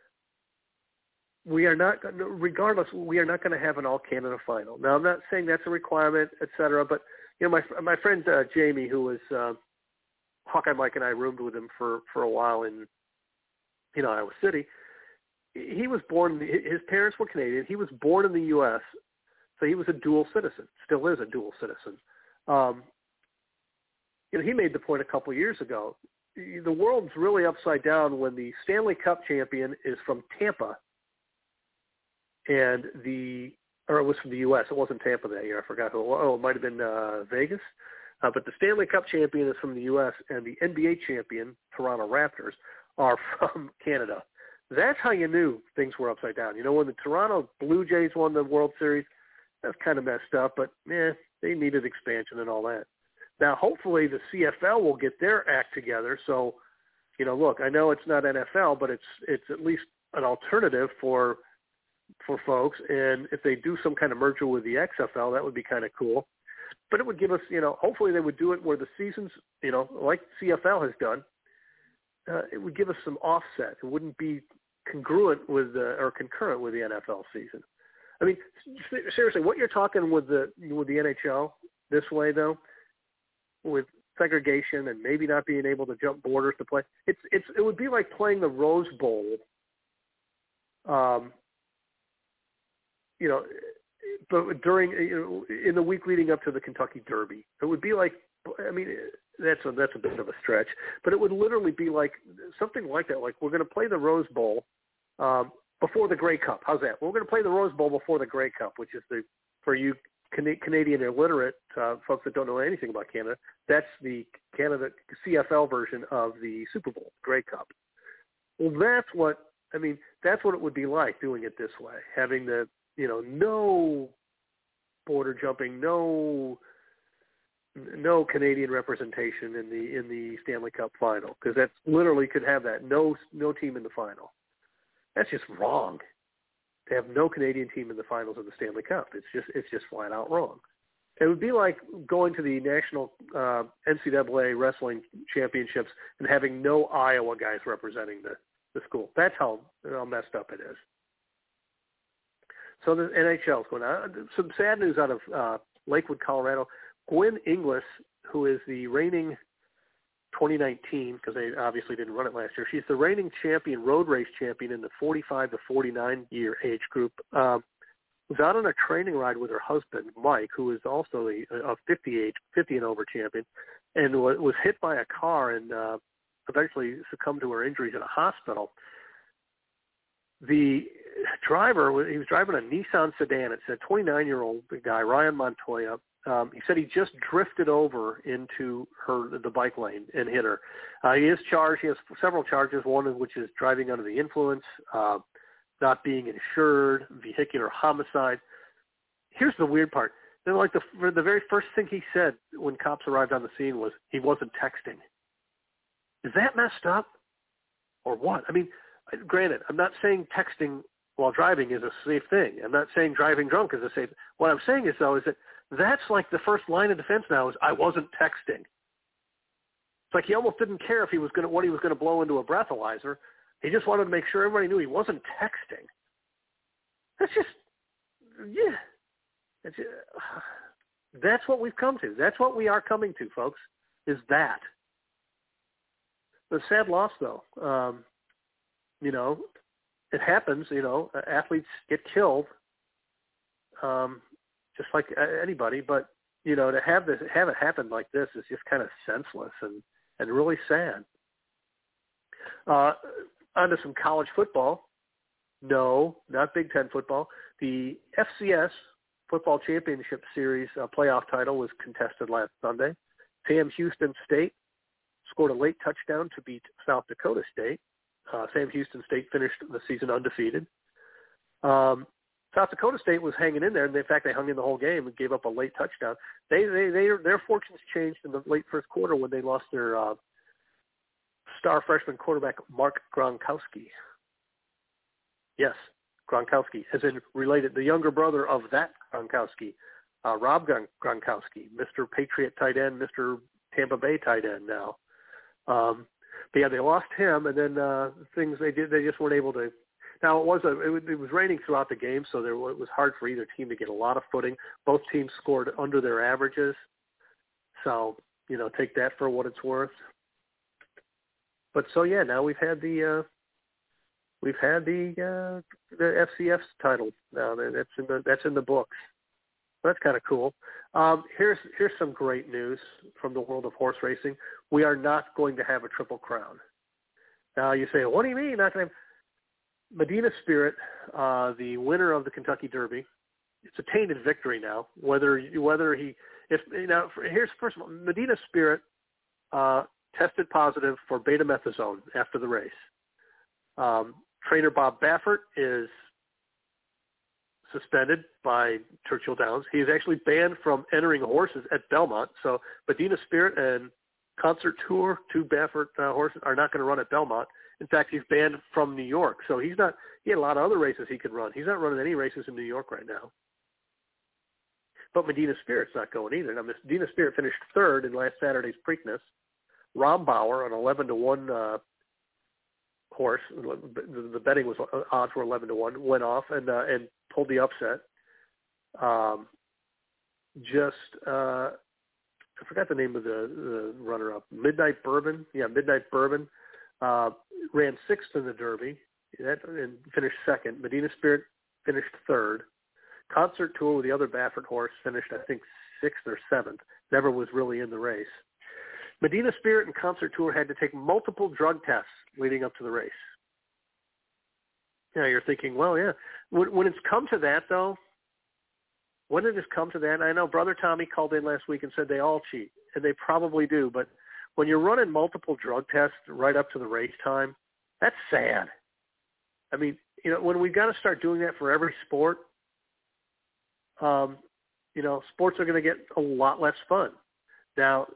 We are not, regardless, we are not going to have an all-Canada final. Now, I'm not saying that's a requirement, et cetera, but, you know, my my friend uh, Jamie, who was, uh, Hawkeye Mike and I roomed with him for, for a while in, you know, Iowa City. He was born, his parents were Canadian. He was born in the U S, so he was a dual citizen, still is a dual citizen. Um, you know, he made the point a couple of years ago, the world's really upside down when the Stanley Cup champion is from Tampa, and the, or it was from the U S, it wasn't Tampa that year, I forgot who, oh, it might have been uh, Vegas, uh, but the Stanley Cup champion is from the U S, and the N B A champion, Toronto Raptors, are from Canada. That's how you knew things were upside down. You know, when the Toronto Blue Jays won the World Series, that's kind of messed up, but eh, they needed expansion and all that. Now, hopefully the C F L will get their act together. So, you know, look, I know it's not N F L, but it's it's at least an alternative for for folks. And if they do some kind of merger with the X F L, that would be kind of cool. But it would give us, you know, hopefully they would do it where the seasons, you know, like C F L has done, uh, it would give us some offset. It wouldn't be congruent with the, or concurrent with the N F L season. I mean, seriously, what you're talking with the with the N H L this way, though, with segregation and maybe not being able to jump borders to play, it's it's it would be like playing the Rose Bowl. Um, you know, but during you know, in the week leading up to the Kentucky Derby, it would be like, I mean, that's a, that's a bit of a stretch, but it would literally be like something like that. Like we're going to play the Rose Bowl um, before the Grey Cup. How's that? We're going to play the Rose Bowl before the Grey Cup, which is the for you Can- Canadian illiterate uh, folks that don't know anything about Canada. That's the Canada C F L version of the Super Bowl, Grey Cup. Well, that's what I mean. That's what it would be like doing it this way, having the you know no border jumping, no. No Canadian representation in the in the Stanley Cup final, because that's literally could have that no no team in the final. That's just wrong. To have no Canadian team in the finals of the Stanley Cup, it's just it's just flat out wrong. It would be like going to the national uh, N C double A wrestling championships and having no Iowa guys representing the, the school. That's how, how messed up it is. So the N H L is going on. Some sad news out of uh, Lakewood, Colorado. Gwen Inglis, who is the reigning twenty nineteen, because they obviously didn't run it last year, she's the reigning champion, road race champion in the forty-five to forty-nine year age group, um, was out on a training ride with her husband, Mike, who is also a, a fifty age, fifty and over champion, and was, was hit by a car and uh, eventually succumbed to her injuries in a hospital. The driver, he was driving a Nissan sedan. It said twenty-nine-year-old guy, Ryan Montoya. Um, he said he just drifted over into her the bike lane and hit her. Uh, he is charged. He has several charges, one of which is driving under the influence, uh, not being insured, vehicular homicide. Here's the weird part. Then, like the the very first thing he said when cops arrived on the scene was he wasn't texting. Is that messed up, or what? I mean, granted, I'm not saying texting while driving is a safe thing. I'm not saying driving drunk is a safe. What I'm saying is though is that that's like the first line of defense now is I wasn't texting. It's like he almost didn't care if he was going to what he was going to blow into a breathalyzer. He just wanted to make sure everybody knew he wasn't texting. That's just yeah. It's just, that's what we've come to. That's what we are coming to, folks. Is that the sad loss though? Um, you know, it happens. You know, athletes get killed. Um, just like anybody, but, you know, to have this, have it happen like this is just kind of senseless and, and really sad. Uh, on to some college football. No, not Big Ten football. The F C S Football Championship Series uh, playoff title was contested last Sunday. Sam Houston State scored a late touchdown to beat South Dakota State. Uh, Sam Houston State finished the season undefeated. Um, South Dakota State was hanging in there, and in fact, they hung in the whole game and gave up a late touchdown. They, they, they, their fortunes changed in the late first quarter when they lost their uh, star freshman quarterback, Mark Gronkowski. Yes, Gronkowski, as in related, the younger brother of that Gronkowski, uh, Rob Gronkowski, Mister Patriot tight end, Mister Tampa Bay tight end now. Um, but yeah, they lost him, and then uh, things they did, they just weren't able to. Now, it was, a, it was it was raining throughout the game, so there, it was hard for either team to get a lot of footing. Both teams scored under their averages. So, you know, take that for what it's worth. But so, yeah, now we've had the uh, we've had the uh, the F C S title. Now that's in the that's in the books. That's kind of cool. Um, here's here's some great news from the world of horse racing. We are not going to have a Triple Crown. Now you say, what do you mean not going to have? Medina Spirit, uh, the winner of the Kentucky Derby, it's a tainted victory now. Whether whether he, if you know, here's first of all, Medina Spirit uh, tested positive for betamethasone after the race. Um, trainer Bob Baffert is suspended by Churchill Downs. He is actually banned from entering horses at Belmont. So Medina Spirit and Concert Tour, two Baffert uh, horses, are not going to run at Belmont. In fact, he's banned from New York. So he's not, he had a lot of other races he could run. He's not running any races in New York right now. But Medina Spirit's not going either. Now, Medina Spirit finished third in last Saturday's Preakness. Rombauer, an eleven to one uh, horse, the, the betting was, uh, odds were eleven to one, went off and uh, and pulled the upset. Um, just, uh, I forgot the name of the, the runner-up. Midnight Bourbon. Yeah, Midnight Bourbon. Uh, ran sixth in the Derby that, and finished second. Medina Spirit finished third. Concert Tour with the other Baffert horse finished, I think, sixth or seventh. Never was really in the race. Medina Spirit and Concert Tour had to take multiple drug tests leading up to the race. Now you're thinking, well, yeah. When, when it's come to that, though, when it has come to that, I know Brother Tommy called in last week and said they all cheat, and they probably do, but when you're running multiple drug tests right up to the race time, that's sad. I mean, you know, when we've got to start doing that for every sport, um, you know, sports are going to get a lot less fun. Now,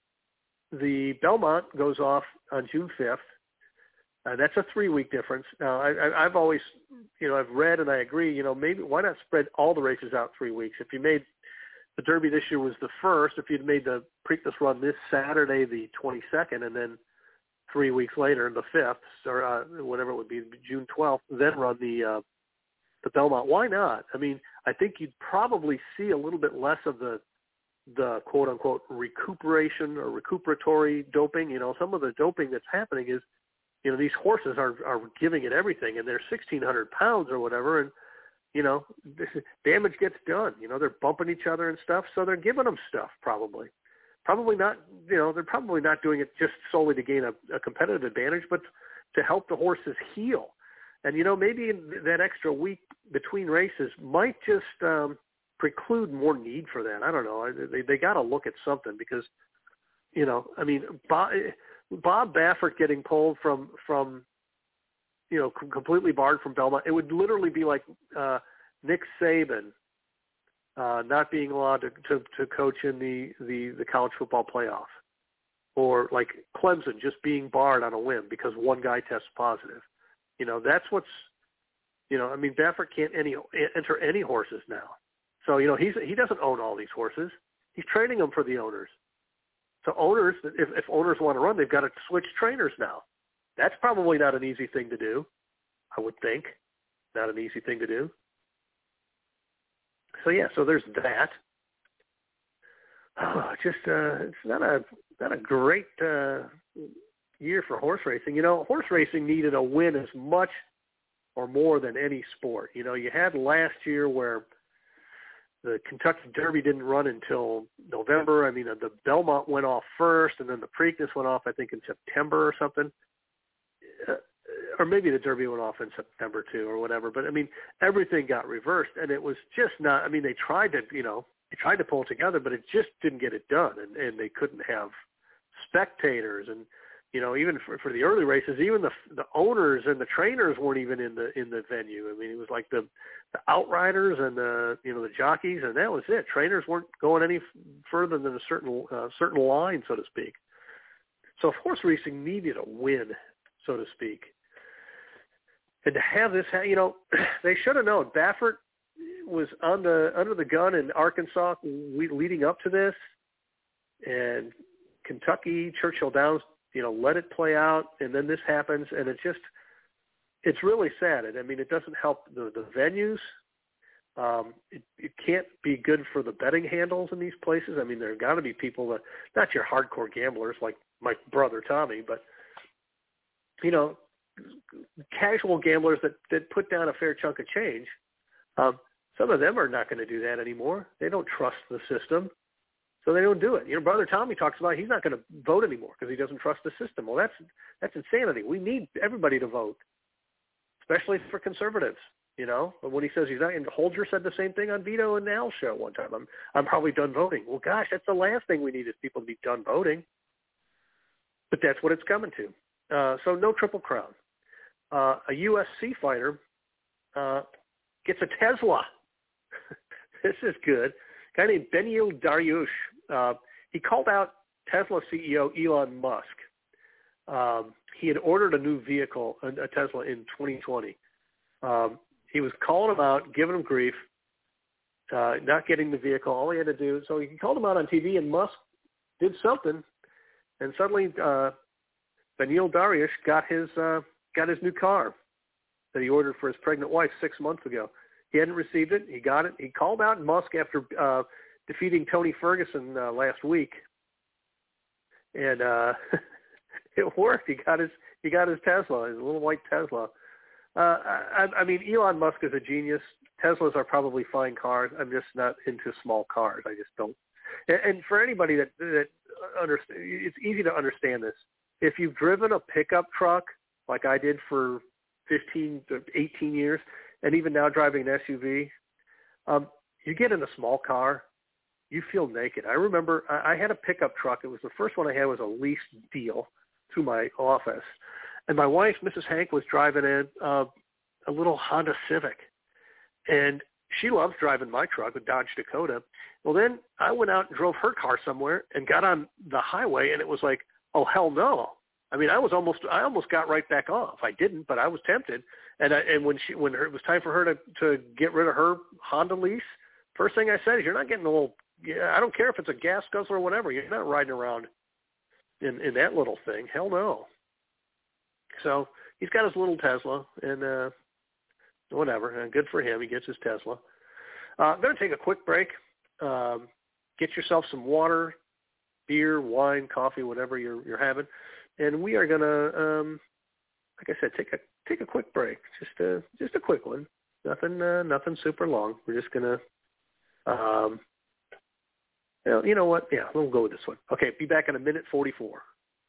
the Belmont goes off on June fifth. Uh, that's a three-week difference. Now, I, I, I've always, you know, I've read and I agree, you know, maybe why not spread all the races out three weeks? If you made the Derby this year was the first, if you'd made the Preakness run this Saturday, the twenty-second, and then three weeks later, the fifth, or uh, whatever it would be, June twelfth, then run the uh, the Belmont. Why not? I mean, I think you'd probably see a little bit less of the the quote-unquote recuperation or recuperatory doping. You know, some of the doping that's happening is, you know, these horses are, are giving it everything, and they're sixteen hundred pounds or whatever, and, you know, damage gets done. You know, they're bumping each other and stuff, so they're giving them stuff probably. Probably not, you know, they're probably not doing it just solely to gain a, a competitive advantage, but to help the horses heal. And, you know, maybe that extra week between races might just um, preclude more need for that. I don't know. They, they got to look at something because, you know, I mean, Bob, Bob Baffert getting pulled from, from, you know, completely barred from Belmont, it would literally be like uh, Nick Saban uh, not being allowed to, to, to coach in the, the, the college football playoff, or like Clemson just being barred on a whim because one guy tests positive. You know, that's what's, you know, I mean, Baffert can't any, enter any horses now. So, you know, he's, he doesn't own all these horses. He's training them for the owners. So owners, if, if owners want to run, they've got to switch trainers now. That's probably not an easy thing to do, I would think. Not an easy thing to do. So, yeah, so there's that. Oh, just uh, it's not a not a great uh, year for horse racing. You know, horse racing needed a win as much or more than any sport. You know, you had last year where the Kentucky Derby didn't run until November. I mean, the Belmont went off first, and then the Preakness went off, I think, in September or something. Uh, or maybe the Derby went off in September, too, or whatever. But, I mean, everything got reversed, and it was just not – I mean, they tried to, you know, they tried to pull it together, but it just didn't get it done, and, and they couldn't have spectators. And, you know, even for, for the early races, even the the owners and the trainers weren't even in the in the venue. I mean, it was like the, the outriders and the, you know, the jockeys, and that was it. Trainers weren't going any further than a certain uh, certain line, so to speak. So if horse racing needed a win, so to speak, and to have this, you know, they should have known. Baffert was on the under the gun in Arkansas leading up to this, and Kentucky, Churchill Downs, you know, let it play out, and then this happens, and it just, it's really sad. I mean, it doesn't help the, the venues. Um, it, it can't be good for the betting handles in these places. I mean, there have got to be people that, not your hardcore gamblers like my brother Tommy, but, you know, casual gamblers that, that put down a fair chunk of change. Um, some of them are not going to do that anymore. They don't trust the system. So they don't do it. You know, Brother Tommy talks about he's not going to vote anymore because he doesn't trust the system. Well, that's that's insanity. We need everybody to vote, especially for conservatives. You know, but when he says he's not, and Holger said the same thing on Vito and Al's show one time. I'm I'm probably done voting. Well, gosh, that's the last thing we need is people to be done voting. But that's what it's coming to. Uh, so no Triple Crown. Uh, a U F C fighter uh, gets a Tesla. This is good. A guy named Beneil Dariush, uh, he called out Tesla C E O Elon Musk. Um, he had ordered a new vehicle, a, a Tesla, in twenty twenty. Um, he was calling him out, giving him grief, uh, not getting the vehicle. All he had to do, so he called him out on T V, and Musk did something, and suddenly uh, Beneil Dariush got his uh, got his new car that he ordered for his pregnant wife six months ago. He hadn't received it. He got it. He called out Musk after uh, defeating Tony Ferguson uh, last week, and uh, it worked. He got his he got his Tesla, his little white Tesla. Uh, I, I mean, Elon Musk is a genius. Teslas are probably fine cars. I'm just not into small cars. I just don't. And, and for anybody that that understand, it's easy to understand this. If you've driven a pickup truck like I did for fifteen to eighteen years, and even now driving an S U V, um, you get in a small car, you feel naked. I remember I, I had a pickup truck. It was the first one I had was a lease deal through my office, and my wife, Missus Hank, was driving in uh, a little Honda Civic. And she loves driving my truck, a Dodge Dakota. Well, then I went out and drove her car somewhere and got on the highway, and it was like, oh, hell no. I mean, I was almost, I almost got right back off. I didn't, but I was tempted. And I, and when she, when her, it was time for her to, to get rid of her Honda lease, first thing I said is, you're not getting a little, yeah, I don't care if it's a gas guzzler or whatever. You're not riding around in, in that little thing. Hell no. So he's got his little Tesla, and, uh, whatever, and good for him. He gets his Tesla. Uh, I'm going to take a quick break. Um, get yourself some water, beer, wine, coffee, whatever you're you're having, and we are going to, um, like I said, take a take a quick break. Just a just a quick one. Nothing uh, nothing super long. We're just going to, um, you know, you know what? Yeah, we'll go with this one. Okay, be back in a minute forty-four.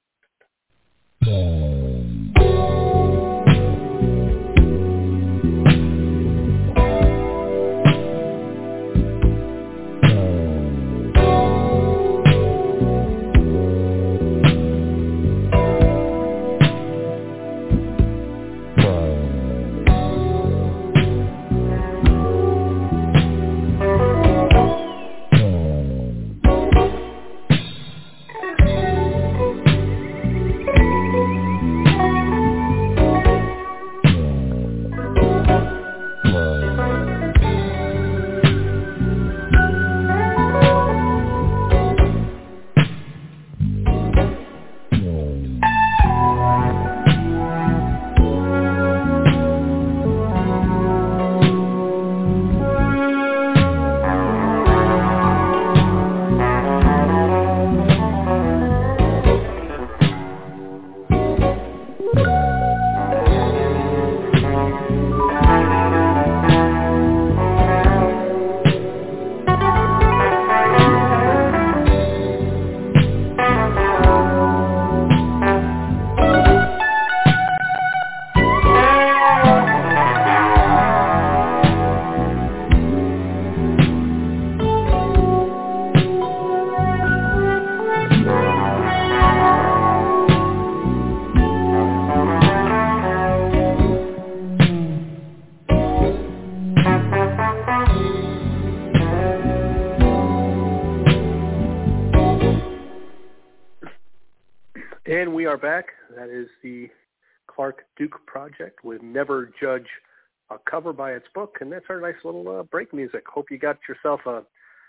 And we are back. That is the Clark Duke Project with Never Judge a Cover by Its Book. And that's our nice little uh, break music. Hope you got yourself a,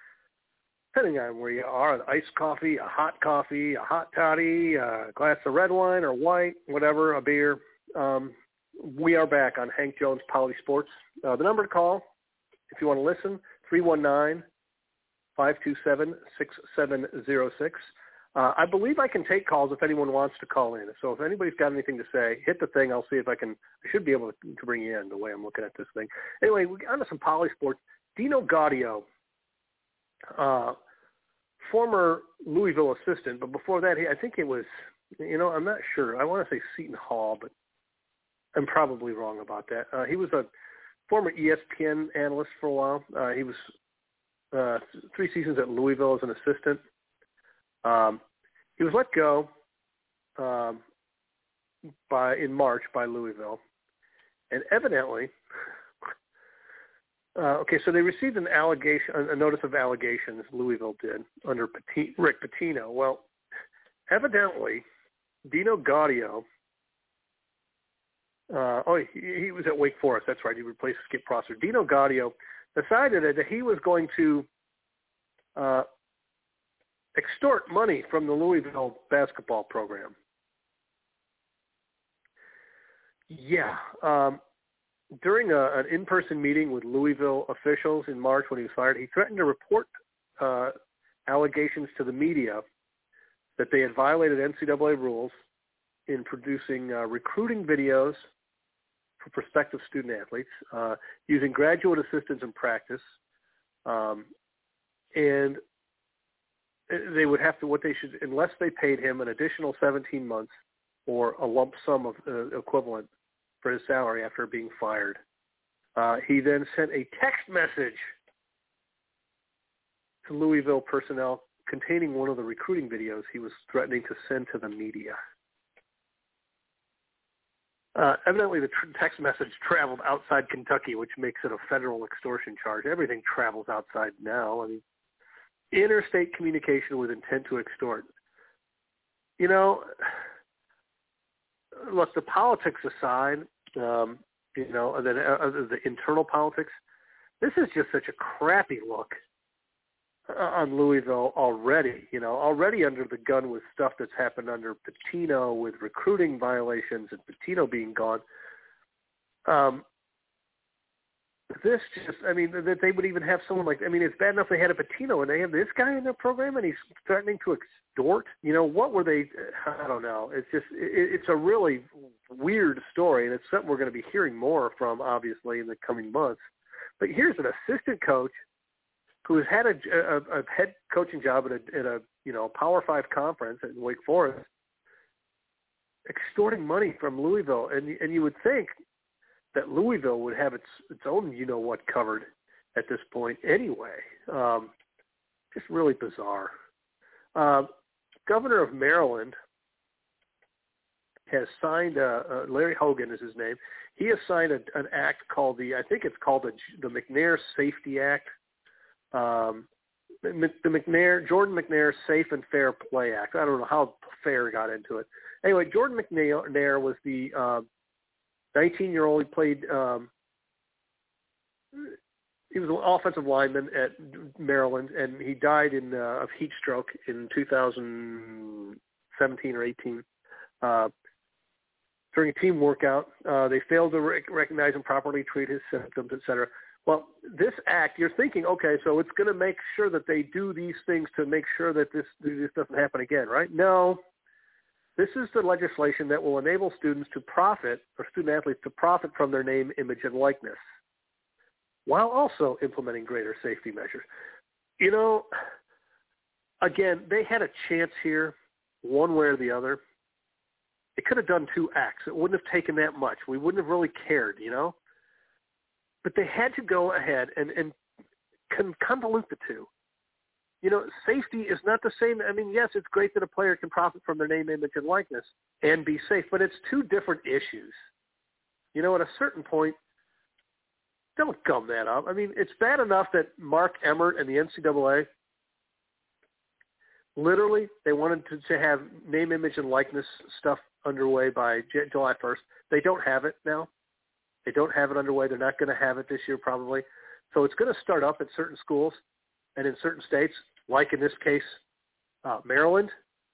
depending on where you are, an iced coffee, a hot coffee, a hot toddy, a glass of red wine or white, whatever, a beer. Um, we are back on Hank Jones Poly Sports. Uh, the number to call, if you want to listen, three one nine, five two seven, six seven zero six. Uh, I believe I can take calls if anyone wants to call in. So if anybody's got anything to say, hit the thing. I'll see if I can. I should be able to, to bring you in the way I'm looking at this thing. Anyway, we got into some Poly Sports. Dino Gaudio, uh, former Louisville assistant, but before that, he, I think it was, you know, I'm not sure. I want to say Seton Hall, but I'm probably wrong about that. Uh, he was a former E S P N analyst for a while. Uh, he was uh, three seasons at Louisville as an assistant. Um, he was let go um, by in March by Louisville, and evidently, uh, okay, so they received an allegation, a notice of allegations. Louisville did under Pati- Rick Pitino. Well, evidently, Dino Gaudio. Uh, oh, he, he was at Wake Forest. That's right. He replaced Skip Prosser. Dino Gaudio decided that he was going to Uh, extort money from the Louisville basketball program. Yeah. Um, during a, an in-person meeting with Louisville officials in March when he was fired, he threatened to report uh, allegations to the media that they had violated N C double A rules in producing uh, recruiting videos for prospective student athletes uh, using graduate assistants in practice. Um, and they would have to, what they should, unless they paid him an additional seventeen months or a lump sum of uh, equivalent for his salary after being fired. Uh, he then sent a text message to Louisville personnel containing one of the recruiting videos he was threatening to send to the media. Uh, evidently, the tr- text message traveled outside Kentucky, which makes it a federal extortion charge. Everything travels outside now. I mean, interstate communication with intent to extort. You know, look, the politics aside, um, you know, the, uh, the internal politics, this is just such a crappy look on Louisville already, you know, already under the gun with stuff that's happened under Pitino with recruiting violations and Pitino being gone. Um, this just, I mean, that they would even have someone like, I mean, it's bad enough they had a Pitino and they have this guy in their program and he's threatening to extort. You know, what were they, I don't know. It's just, it, it's a really weird story, and it's something we're going to be hearing more from, obviously, in the coming months. But here's an assistant coach who has had a, a, a head coaching job at a, at a you know Power Five conference at Wake Forest, extorting money from Louisville, and and you would think that Louisville would have its its own you know what covered at this point anyway. Um, just really bizarre. Uh, Governor of Maryland has signed. Uh, uh, Larry Hogan is his name. He has signed a, an act called the I think it's called the the McNair Safety Act. Um, the McNair, Jordan McNair Safe and Fair Play Act. I don't know how fair got into it. Anyway, Jordan McNair was the uh, nineteen-year-old. He played. Um, he was an offensive lineman at Maryland, and he died in uh, of heat stroke in two thousand seventeen or eighteen. Uh, during a team workout, uh, they failed to rec- recognize and properly treat his symptoms, et cetera. Well, this act, you're thinking, okay, so it's going to make sure that they do these things to make sure that this this doesn't happen again, right? No. This is the legislation that will enable students to profit, or student athletes to profit from their name, image, and likeness, while also implementing greater safety measures. You know, again, they had a chance here, one way or the other. They could have done two acts. It wouldn't have taken that much. We wouldn't have really cared, you know? But they had to go ahead and, and con- convolute the two. You know, safety is not the same. I mean, yes, it's great that a player can profit from their name, image, and likeness and be safe, but it's two different issues. You know, at a certain point, don't gum that up. I mean, it's bad enough that Mark Emmert and the N C double A, literally, they wanted to, to have name, image, and likeness stuff underway by J- July first. They don't have it now. They don't have it underway. They're not going to have it this year probably. So it's going to start up at certain schools and in certain states, like in this case, uh, Maryland.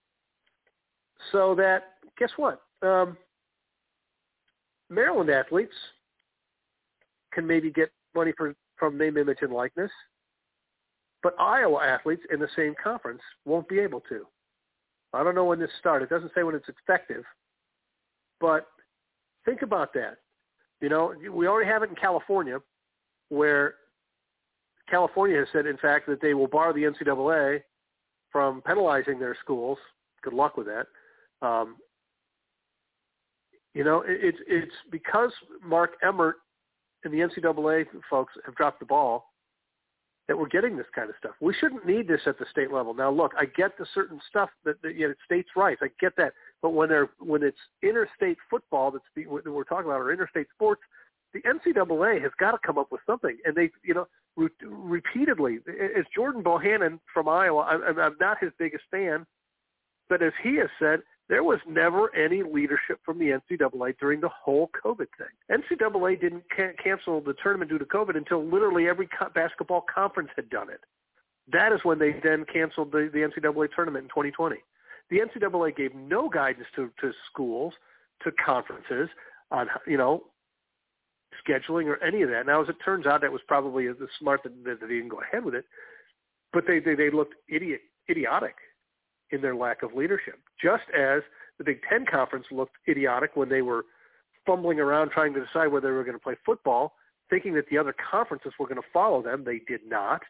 So that, guess what? Um, Maryland athletes can maybe get money for, from name, image, and likeness, but Iowa athletes in the same conference won't be able to. I don't know when this started. It doesn't say when it's effective, but think about that. You know, we already have it in California, where California has said, in fact, that they will bar the N C double A from penalizing their schools. Good luck with that. Um, you know, it, it's it's because Mark Emmert and the N C double A folks have dropped the ball that we're getting this kind of stuff. We shouldn't need this at the state level. Now, look, I get the certain stuff that, that you know, states' rights. I get that. But when they're when it's interstate football that's being, that we're talking about, or interstate sports, the N C double A has got to come up with something. And they, you know, re- repeatedly, as Jordan Bohannon from Iowa, I'm, I'm not his biggest fan, but as he has said, there was never any leadership from the N C double A during the whole COVID thing. N C double A didn't can- cancel the tournament due to COVID until literally every co- basketball conference had done it. That is when they then canceled the, the N C double A tournament in twenty twenty. The N C double A gave no guidance to, to schools, to conferences on, you know, scheduling or any of that. Now, as it turns out, that was probably the smart that, that they didn't go ahead with it. But they, they, they looked idiot, idiotic in their lack of leadership, just as the Big Ten Conference looked idiotic when they were fumbling around trying to decide whether they were going to play football, thinking that the other conferences were going to follow them. They did not.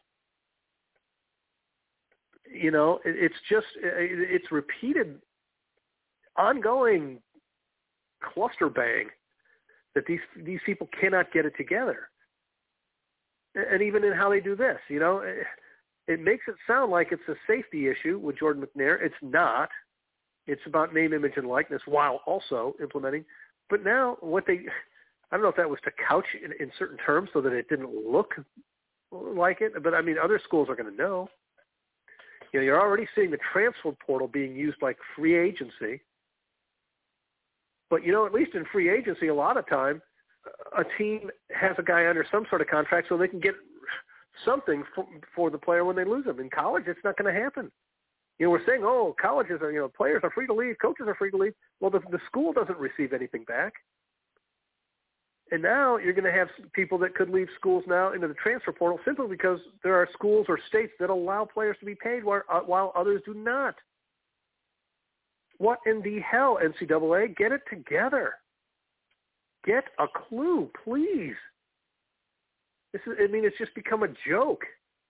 You know, it, it's just, it, it's repeated, ongoing cluster bang that these these people cannot get it together. And even in how they do this, you know, it, it makes it sound like it's a safety issue with Jordan McNair. It's not. It's about name, image, and likeness while also implementing. But now what they, I don't know if that was to couch in, in certain terms so that it didn't look like it, but I mean, other schools are going to know. You know, you're already seeing the transfer portal being used like free agency. But, you know, at least in free agency, a lot of time, a team has a guy under some sort of contract so they can get something for, for the player when they lose him. In college, it's not going to happen. You know, we're saying, oh, colleges are, you know, players are free to leave, coaches are free to leave. Well, the, the school doesn't receive anything back. And now you're going to have people that could leave schools now into the transfer portal simply because there are schools or states that allow players to be paid while, uh, while others do not. What in the hell, N C double A? Get it together. Get a clue, please. This is, I mean, it's just become a joke.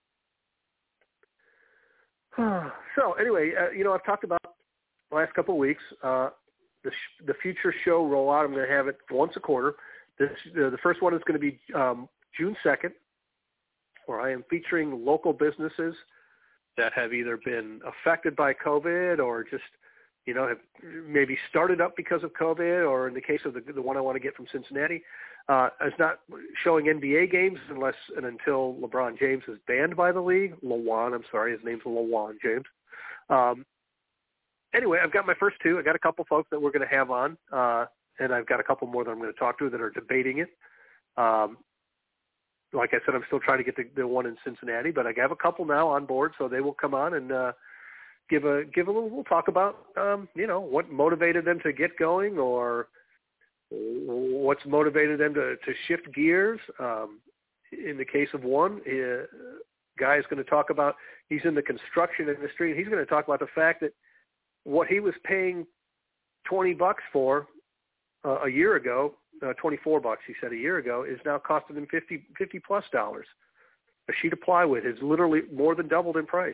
So anyway, uh, you know, I've talked about the last couple of weeks, uh, the, sh- the future show rollout. I'm going to have it once a quarter. This, uh, the first one is going to be um, June second, where I am featuring local businesses that have either been affected by COVID or just, you know, have maybe started up because of COVID, or in the case of the, the one I want to get from Cincinnati, uh, is not showing N B A games unless and until LeBron James is banned by the league. LeBron, I'm sorry, his name's LeBron James. Um, anyway, I've got my first two. I got a couple folks that we're going to have on, uh, and I've got a couple more that I'm going to talk to that are debating it. Um, like I said, I'm still trying to get the, the one in Cincinnati, but I have a couple now on board, so they will come on and uh, give a give a little. We'll talk about um, you know, what motivated them to get going, or what's motivated them to, to shift gears. Um, in the case of one, uh, guy is going to talk about, he's in the construction industry, and he's going to talk about the fact that what he was paying twenty bucks for uh, a year ago, uh, twenty-four bucks, he said a year ago, is now costing him fifty, fifty plus dollars. A sheet of plywood has literally more than doubled in price.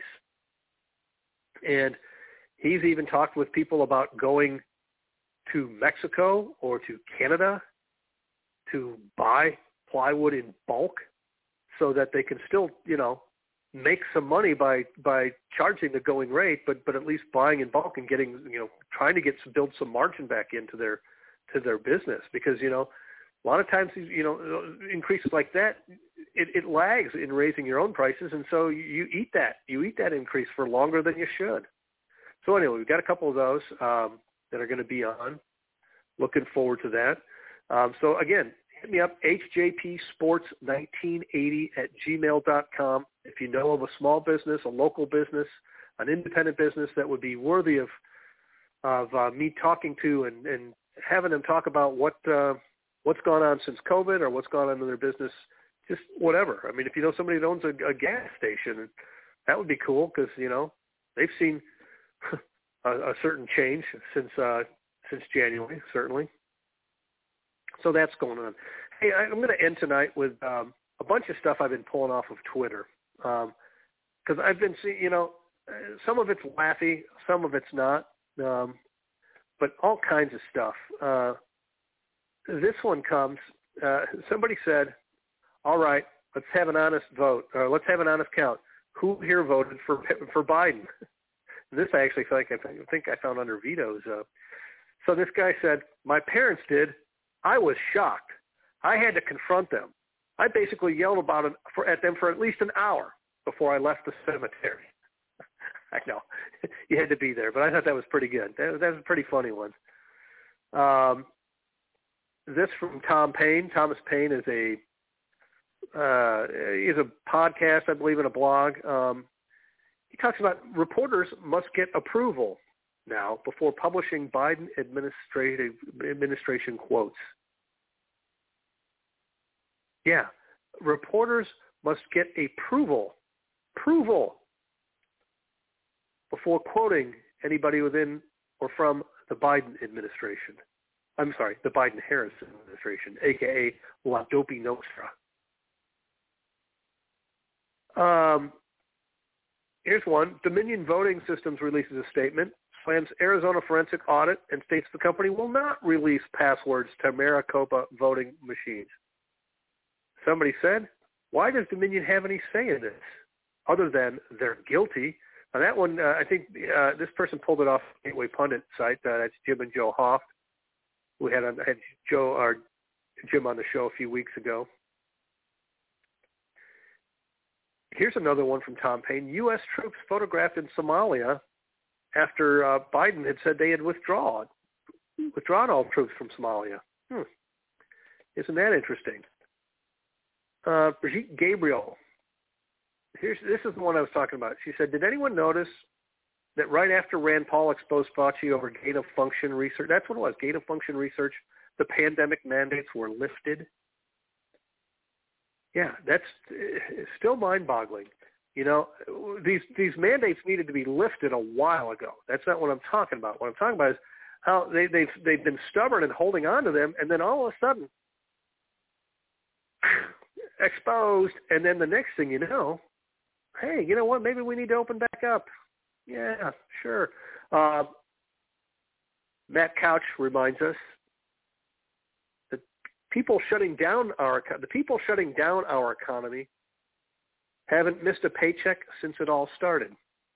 And he's even talked with people about going to Mexico or to Canada to buy plywood in bulk so that they can still, you know, make some money by, by charging the going rate, but, but at least buying in bulk and getting, you know, trying to get some, build some margin back into their, to their business. Because, you know, a lot of times, you know, increases like that, it, it lags in raising your own prices. And so you, you eat that, you eat that increase for longer than you should. So anyway, we've got a couple of those, um, that are going to be on. Looking forward to that. Um, so again, hit me up, H J P sports nineteen eighty at gmail dot com. If you know of a small business, a local business, an independent business that would be worthy of of uh, me talking to and, and having them talk about what uh, what's gone on since COVID or what's gone on in their business, just whatever. I mean, if you know somebody that owns a, a gas station, that would be cool because, you know, they've seen a, a certain change since uh, since January, certainly. So that's going on. Hey, I'm going to end tonight with um, a bunch of stuff I've been pulling off of Twitter because um, I've been seeing, you know, some of it's laughy, some of it's not, um, but all kinds of stuff. Uh, this one comes, uh, somebody said, all right, let's have an honest vote, or let's have an honest count. Who here voted for for Biden? This I actually feel like I think I found under vetoes. Uh, so this guy said, my parents did. I was shocked. I had to confront them. I basically yelled about it for, at them for at least an hour before I left the cemetery. I know. You had to be there, but I thought that was pretty good. That, that was a pretty funny one. Um, this from Tom Payne. Thomas Payne is a uh, is a podcast, I believe, and a blog. Um, he talks about reporters must get approval now before publishing Biden administrative administration quotes. Yeah, reporters must get approval, approval before quoting anybody within or from the Biden administration. I'm sorry, the Biden-Harris administration, a k a. La Dopey Nostra. Um, here's one. Dominion Voting Systems releases a statement, slams Arizona forensic audit, and states the company will not release passwords to Maricopa voting machines. Somebody said, why does Dominion have any say in this, other than they're guilty? Now that one, uh, I think uh, this person pulled it off the Gateway Pundit site. Uh, that's Jim and Joe Hoft. We had, on, had Joe or Jim on the show a few weeks ago. Here's another one from Tom Paine. U S troops photographed in Somalia after uh, Biden had said they had withdrawn, withdrawn all troops from Somalia. Hmm. Isn't that interesting? Uh, Brigitte Gabriel. Here's, this is the one I was talking about. She said, did anyone notice that right after Rand Paul exposed Fauci over gain-of-function research, that's what it was, gain-of-function research, the pandemic mandates were lifted? Yeah, that's it's still mind-boggling. You know, these these mandates needed to be lifted a while ago. That's not what I'm talking about. What I'm talking about is how they, they've they've been stubborn and holding on to them, and then all of a sudden, exposed, and then the next thing you know, hey, you know what? Maybe we need to open back up. Yeah, sure. Uh, Matt Couch reminds us that people shutting down our the people shutting down our economy haven't missed a paycheck since it all started.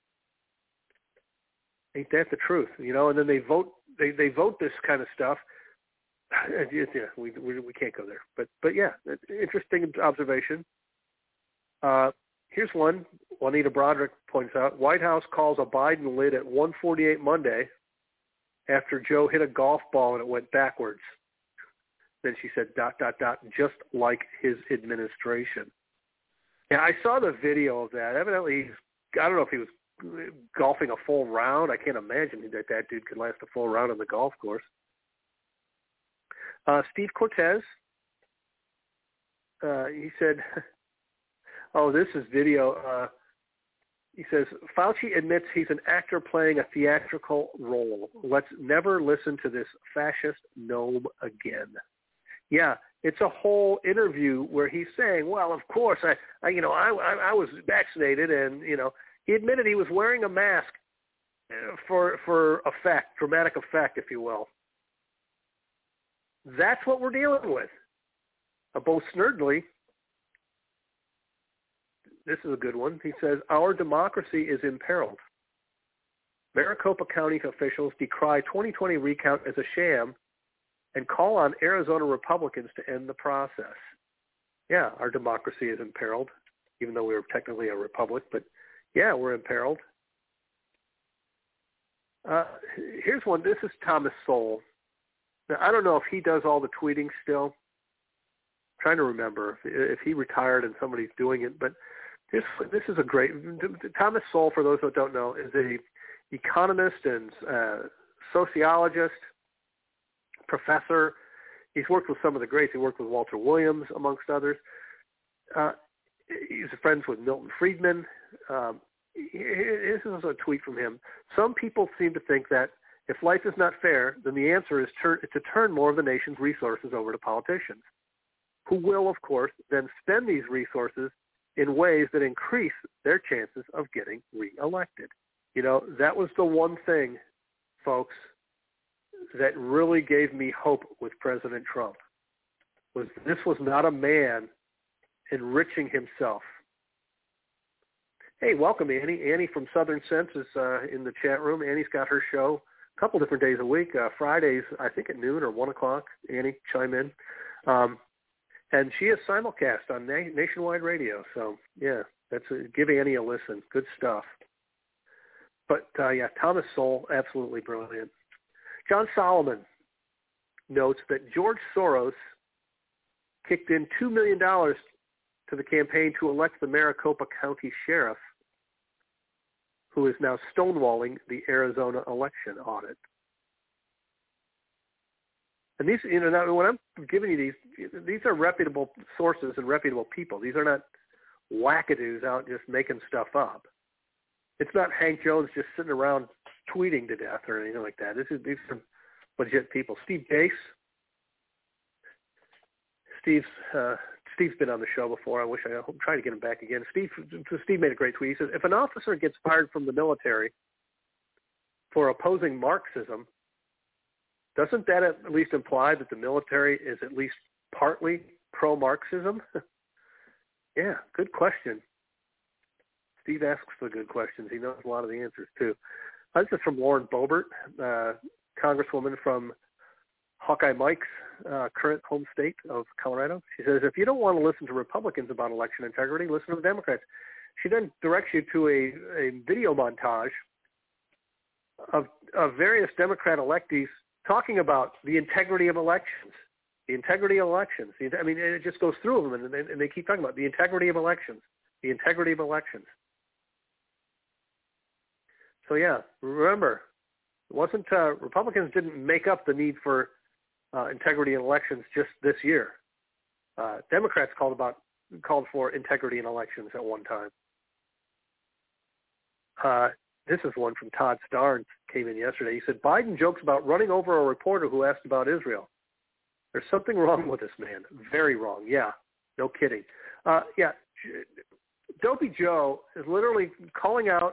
Ain't that the truth? You know, and then they vote they, they vote this kind of stuff. Yeah, we, we we can't go there. But but yeah, interesting observation. Uh, here's one. Juanita Broderick points out, White House calls a Biden lid at one forty-eight Monday after Joe hit a golf ball and it went backwards. Then she said, dot, dot, dot, just like his administration. Yeah, I saw the video of that. Evidently, I don't know if he was golfing a full round. I can't imagine that that dude could last a full round on the golf course. Uh, Steve Cortez, uh, he said, oh, this is video. Uh, he says, Fauci admits he's an actor playing a theatrical role. Let's never listen to this fascist gnome again. Yeah, it's a whole interview where he's saying, well, of course, I, I you know, I, I, I was vaccinated, and, you know, he admitted he was wearing a mask for for effect, dramatic effect, if you will. That's what we're dealing with. Uh, Bo Snerdley, this is a good one. He says, our democracy is imperiled. Maricopa County officials decry twenty twenty recount as a sham and call on Arizona Republicans to end the process. Yeah, our democracy is imperiled, even though we were technically a republic, but yeah, we're imperiled. Uh, here's one. This is Thomas Sowell. Now, I don't know if he does all the tweeting still. I'm trying to remember if, if he retired and somebody's doing it, but this this is a great Thomas Sowell, for those who don't know, is a economist and uh, sociologist, professor. He's worked with some of the greats. He worked with Walter Williams, amongst others. Uh, he's friends with Milton Friedman. Um, this is a tweet from him. Some people seem to think that if life is not fair, then the answer is tur- to turn more of the nation's resources over to politicians, who will, of course, then spend these resources in ways that increase their chances of getting reelected. You know, that was the one thing, folks, that really gave me hope with President Trump, was this was not a man enriching himself. Hey, welcome, Annie. Annie from Southern Sense is uh, in the chat room. Annie's got her show a couple different days a week. Uh, Fridays, I think at noon or one o'clock. Annie, chime in. Um, and she is simulcast on na- nationwide radio. So, yeah, that's a, give Annie a listen. Good stuff. But, uh, yeah, Thomas Sowell, absolutely brilliant. John Solomon notes that George Soros kicked in two million dollars to the campaign to elect the Maricopa County Sheriff, who is now stonewalling the Arizona election audit. And these, you know, now when I'm giving you these, these are reputable sources and reputable people. These are not wackadoos out just making stuff up. It's not Hank Jones just sitting around tweeting to death or anything like that. This is these are legit people. Steve Deace. Steve's uh, Steve's been on the show before. I wish I, I'm trying to get him back again. Steve Steve made a great tweet. He says, if an officer gets fired from the military for opposing Marxism, doesn't that at least imply that the military is at least partly pro-Marxism? Yeah, good question. Steve asks the good questions. He knows a lot of the answers, too. This is from Lauren Boebert, uh, Congresswoman from Hawkeye Mike's uh, current home state of Colorado. She says, if you don't want to listen to Republicans about election integrity, listen to the Democrats. She then directs you to a, a video montage of, of various Democrat electees talking about the integrity of elections, the integrity of elections. I mean, it just goes through them, and they, and they keep talking about the integrity of elections, the integrity of elections. So, yeah, remember, it wasn't uh, Republicans didn't make up the need for uh, integrity in elections just this year. Uh, Democrats called about called for integrity in elections at one time. Uh, this is one from Todd Starnes, came in yesterday. He said, Biden jokes about running over a reporter who asked about Israel. There's something wrong with this man. Very wrong. Yeah, no kidding. Uh, yeah, Dopey Joe is literally calling out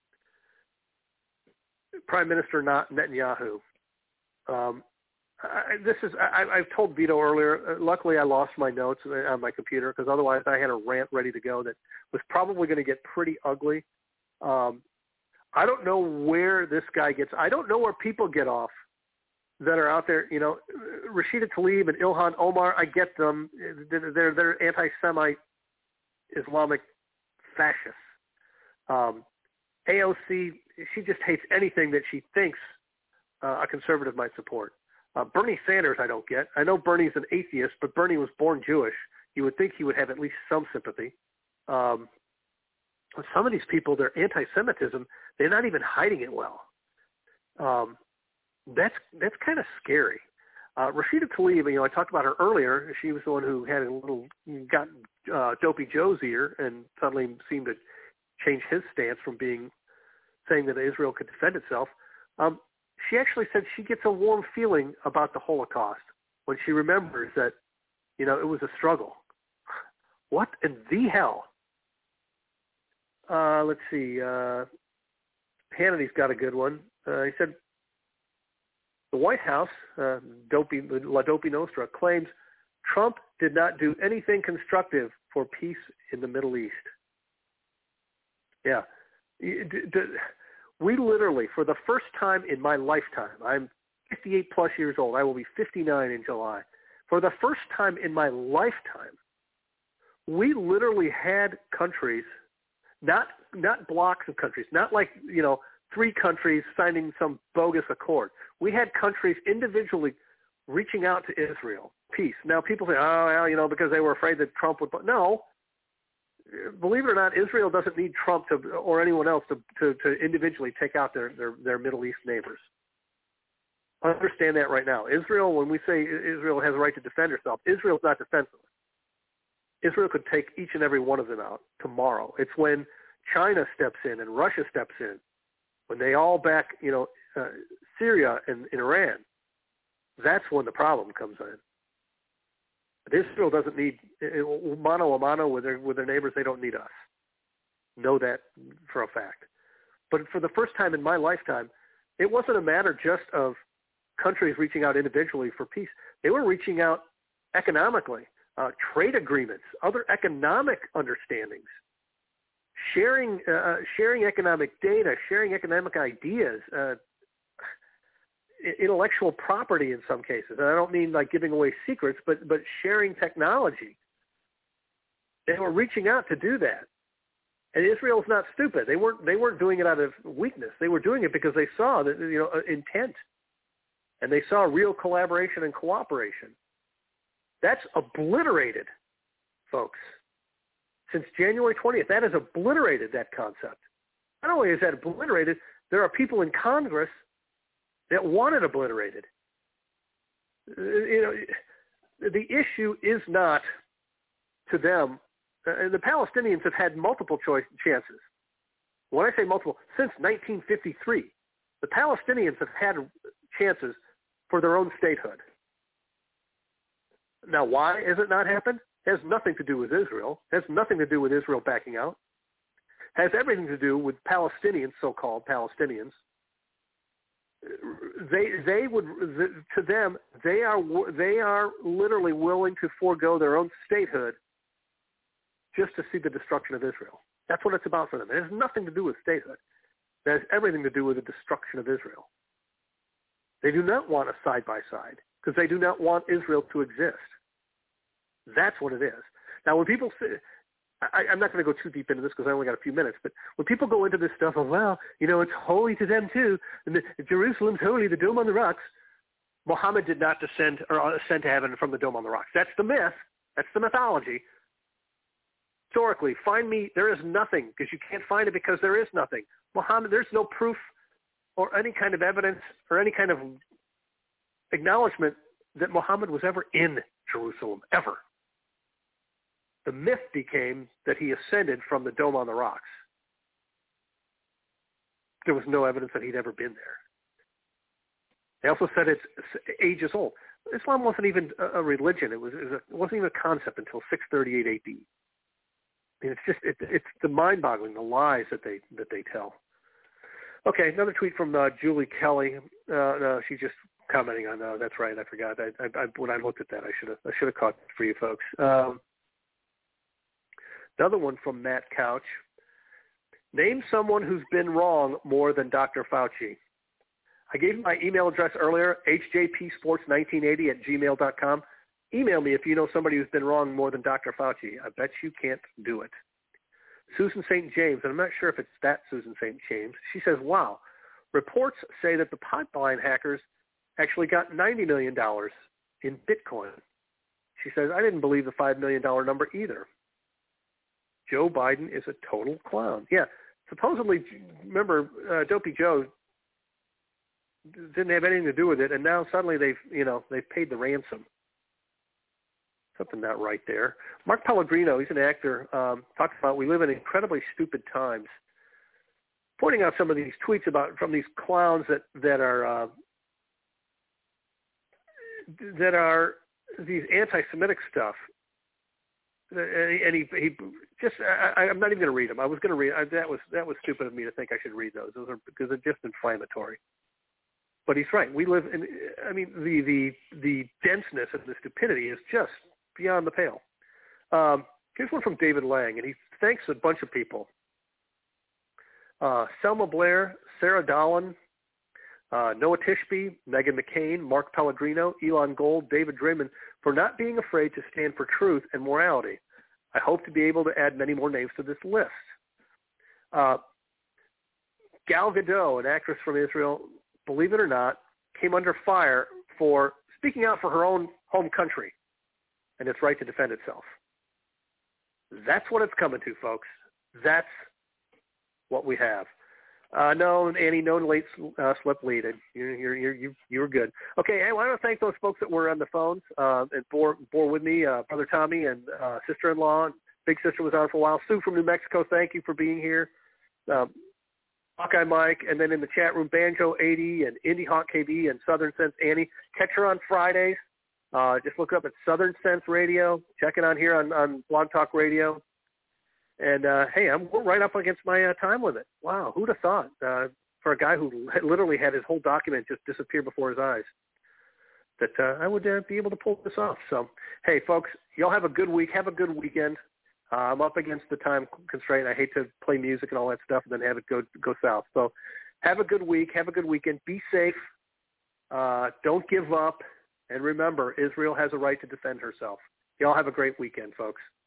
Prime Minister Netanyahu. Um, I, this is I, I've told Vito earlier. Uh, luckily, I lost my notes on my computer because otherwise I had a rant ready to go that was probably going to get pretty ugly. Um, I don't know where this guy gets. I don't know where people get off that are out there. You know, Rashida Tlaib and Ilhan Omar. I get them. They're they're, they're anti-Semite Islamic fascists. Um, A O C. She just hates anything that she thinks uh, a conservative might support. Uh, Bernie Sanders, I don't get. I know Bernie's an atheist, but Bernie was born Jewish. You would think he would have at least some sympathy. Um, some of these people, their anti-Semitism, they're not even hiding it well. Um, that's that's kind of scary. Uh, Rashida Tlaib, you know, I talked about her earlier. She was the one who had a little got uh, Dopey Joe's ear and suddenly seemed to change his stance from being saying that Israel could defend itself. Um, she actually said she gets a warm feeling about the Holocaust when she remembers that, you know, it was a struggle. What in the hell? Uh, let's see. Uh, Hannity's got a good one. Uh, he said, the White House, uh, Dopey, La Dopey Nostra, claims Trump did not do anything constructive for peace in the Middle East. Yeah. We literally, for the first time in my lifetime, I'm fifty-eight plus years old. I will be fifty-nine in July. For the first time in my lifetime, we literally had countries, not not blocks of countries, not like, you know, three countries signing some bogus accord. We had countries individually reaching out to Israel, peace. Now people say, oh, well, you know, because they were afraid that Trump would. No. Believe it or not, Israel doesn't need Trump to, or anyone else to, to, to individually take out their, their, their Middle East neighbors. Understand that right now. Israel, when we say Israel has a right to defend herself, Israel's not defenseless. Israel could take each and every one of them out tomorrow. It's when China steps in and Russia steps in, when they all back, you know, uh, Syria and, and Iran. That's when the problem comes in. But Israel doesn't need mano a mano with their with their neighbors. They don't need us. Know that for a fact. But for the first time in my lifetime, it wasn't a matter just of countries reaching out individually for peace. They were reaching out economically, uh, trade agreements, other economic understandings, sharing uh, sharing economic data, sharing economic ideas. Uh, intellectual property in some cases. And I don't mean like giving away secrets, but, but sharing technology. They were reaching out to do that. And Israel's not stupid. They weren't, they weren't doing it out of weakness. They were doing it because they saw that, you know, intent. And they saw real collaboration and cooperation. That's obliterated, folks. Since January twentieth, that has obliterated that concept. Not only is that obliterated, there are people in Congress that want it obliterated. You know, the issue is not to them. Uh, the Palestinians have had multiple choice chances. When I say multiple, since nineteen fifty-three, the Palestinians have had chances for their own statehood. Now, why has it not happened? It has nothing to do with Israel. It has nothing to do with Israel backing out. It has everything to do with Palestinians, so-called Palestinians. They they would to them they are they are literally willing to forego their own statehood just to see the destruction of Israel. That's what it's about for them. It has nothing to do with statehood. It has everything to do with the destruction of Israel. They do not want a side-by-side because they do not want Israel to exist. That's what it is. Now, when people say, I, I'm not going to go too deep into this because I only got a few minutes, but when people go into this stuff of, well, you know, it's holy to them too, and the, Jerusalem's holy, the Dome on the Rocks, Muhammad did not descend or ascend to heaven from the Dome on the Rocks. That's the myth. That's the mythology. Historically, find me, there is nothing, because you can't find it because there is nothing. Muhammad, there's no proof or any kind of evidence or any kind of acknowledgement that Muhammad was ever in Jerusalem, ever. The myth became that he ascended from the Dome on the Rocks. There was no evidence that he'd ever been there. They also said it's ages old. Islam wasn't even a religion. It was it wasn't even a concept until six thirty-eight A D. I mean, it's just it, it's the mind-boggling, the lies that they that they tell. Okay, another tweet from uh, Julie Kelly. Uh, no, she's just commenting on. Uh, that's right, I forgot. I, I, I, when I looked at that, I should have I should have caught it for you folks. Um, another one from Matt Couch. Name someone who's been wrong more than Doctor Fauci. I gave you my email address earlier, h j p sports nineteen eighty at gmail dot com. Email me if you know somebody who's been wrong more than Doctor Fauci. I bet you can't do it. Susan Saint James, and I'm not sure if it's that Susan Saint James, she says, wow, reports say that the pipeline hackers actually got ninety million dollars in Bitcoin. She says, I didn't believe the five million dollars number either. Joe Biden is a total clown. Yeah, supposedly, remember, uh, Dopey Joe didn't have anything to do with it, and now suddenly they've, you know, they've paid the ransom. Something not right there. Mark Pellegrino, he's an actor, um, talks about we live in incredibly stupid times, pointing out some of these tweets about from these clowns that that are uh, that are these anti-Semitic stuff. And he, he just, I, I'm not even going to read them. I was going to read, I, that was that was stupid of me to think I should read those. Those are, because they're just inflammatory. But he's right. We live in, I mean, the, the, the denseness and the stupidity is just beyond the pale. Um, here's one from David Lang, and he thanks a bunch of people. Uh, Selma Blair, Sarah Dolan, uh, Noah Tishby, Meghan McCain, Mark Pellegrino, Elon Gold, David Draymond, for not being afraid to stand for truth and morality. I hope to be able to add many more names to this list. Uh, Gal Gadot, an actress from Israel, believe it or not, came under fire for speaking out for her own home country and its right to defend itself. That's what it's coming to, folks. That's what we have. Uh, no, Annie, no late uh, slip lead. You're, you're, you're, you you were good. Okay, I want to thank those folks that were on the phones uh, and bore, bore with me, uh, Brother Tommy and uh, sister-in-law. And Big Sister was on for a while. Sue from New Mexico, thank you for being here. Um, Hawkeye Mike, and then in the chat room, Banjo eighty and Indie Hawk K B and Southern Sense Annie. Catch her on Fridays. Uh, just look up at Southern Sense Radio. Check it on here on, on Blog Talk Radio. And, uh, hey, I'm we're right up against my uh, time limit. Wow, who'd have thought? Uh, for a guy who literally had his whole document just disappear before his eyes, that uh, I would uh, be able to pull this off. So, hey, folks, y'all have a good week. Have a good weekend. Uh, I'm up against the time constraint. I hate to play music and all that stuff and then have it go go south. So have a good week. Have a good weekend. Be safe. Uh, don't give up. And remember, Israel has a right to defend herself. Y'all have a great weekend, folks.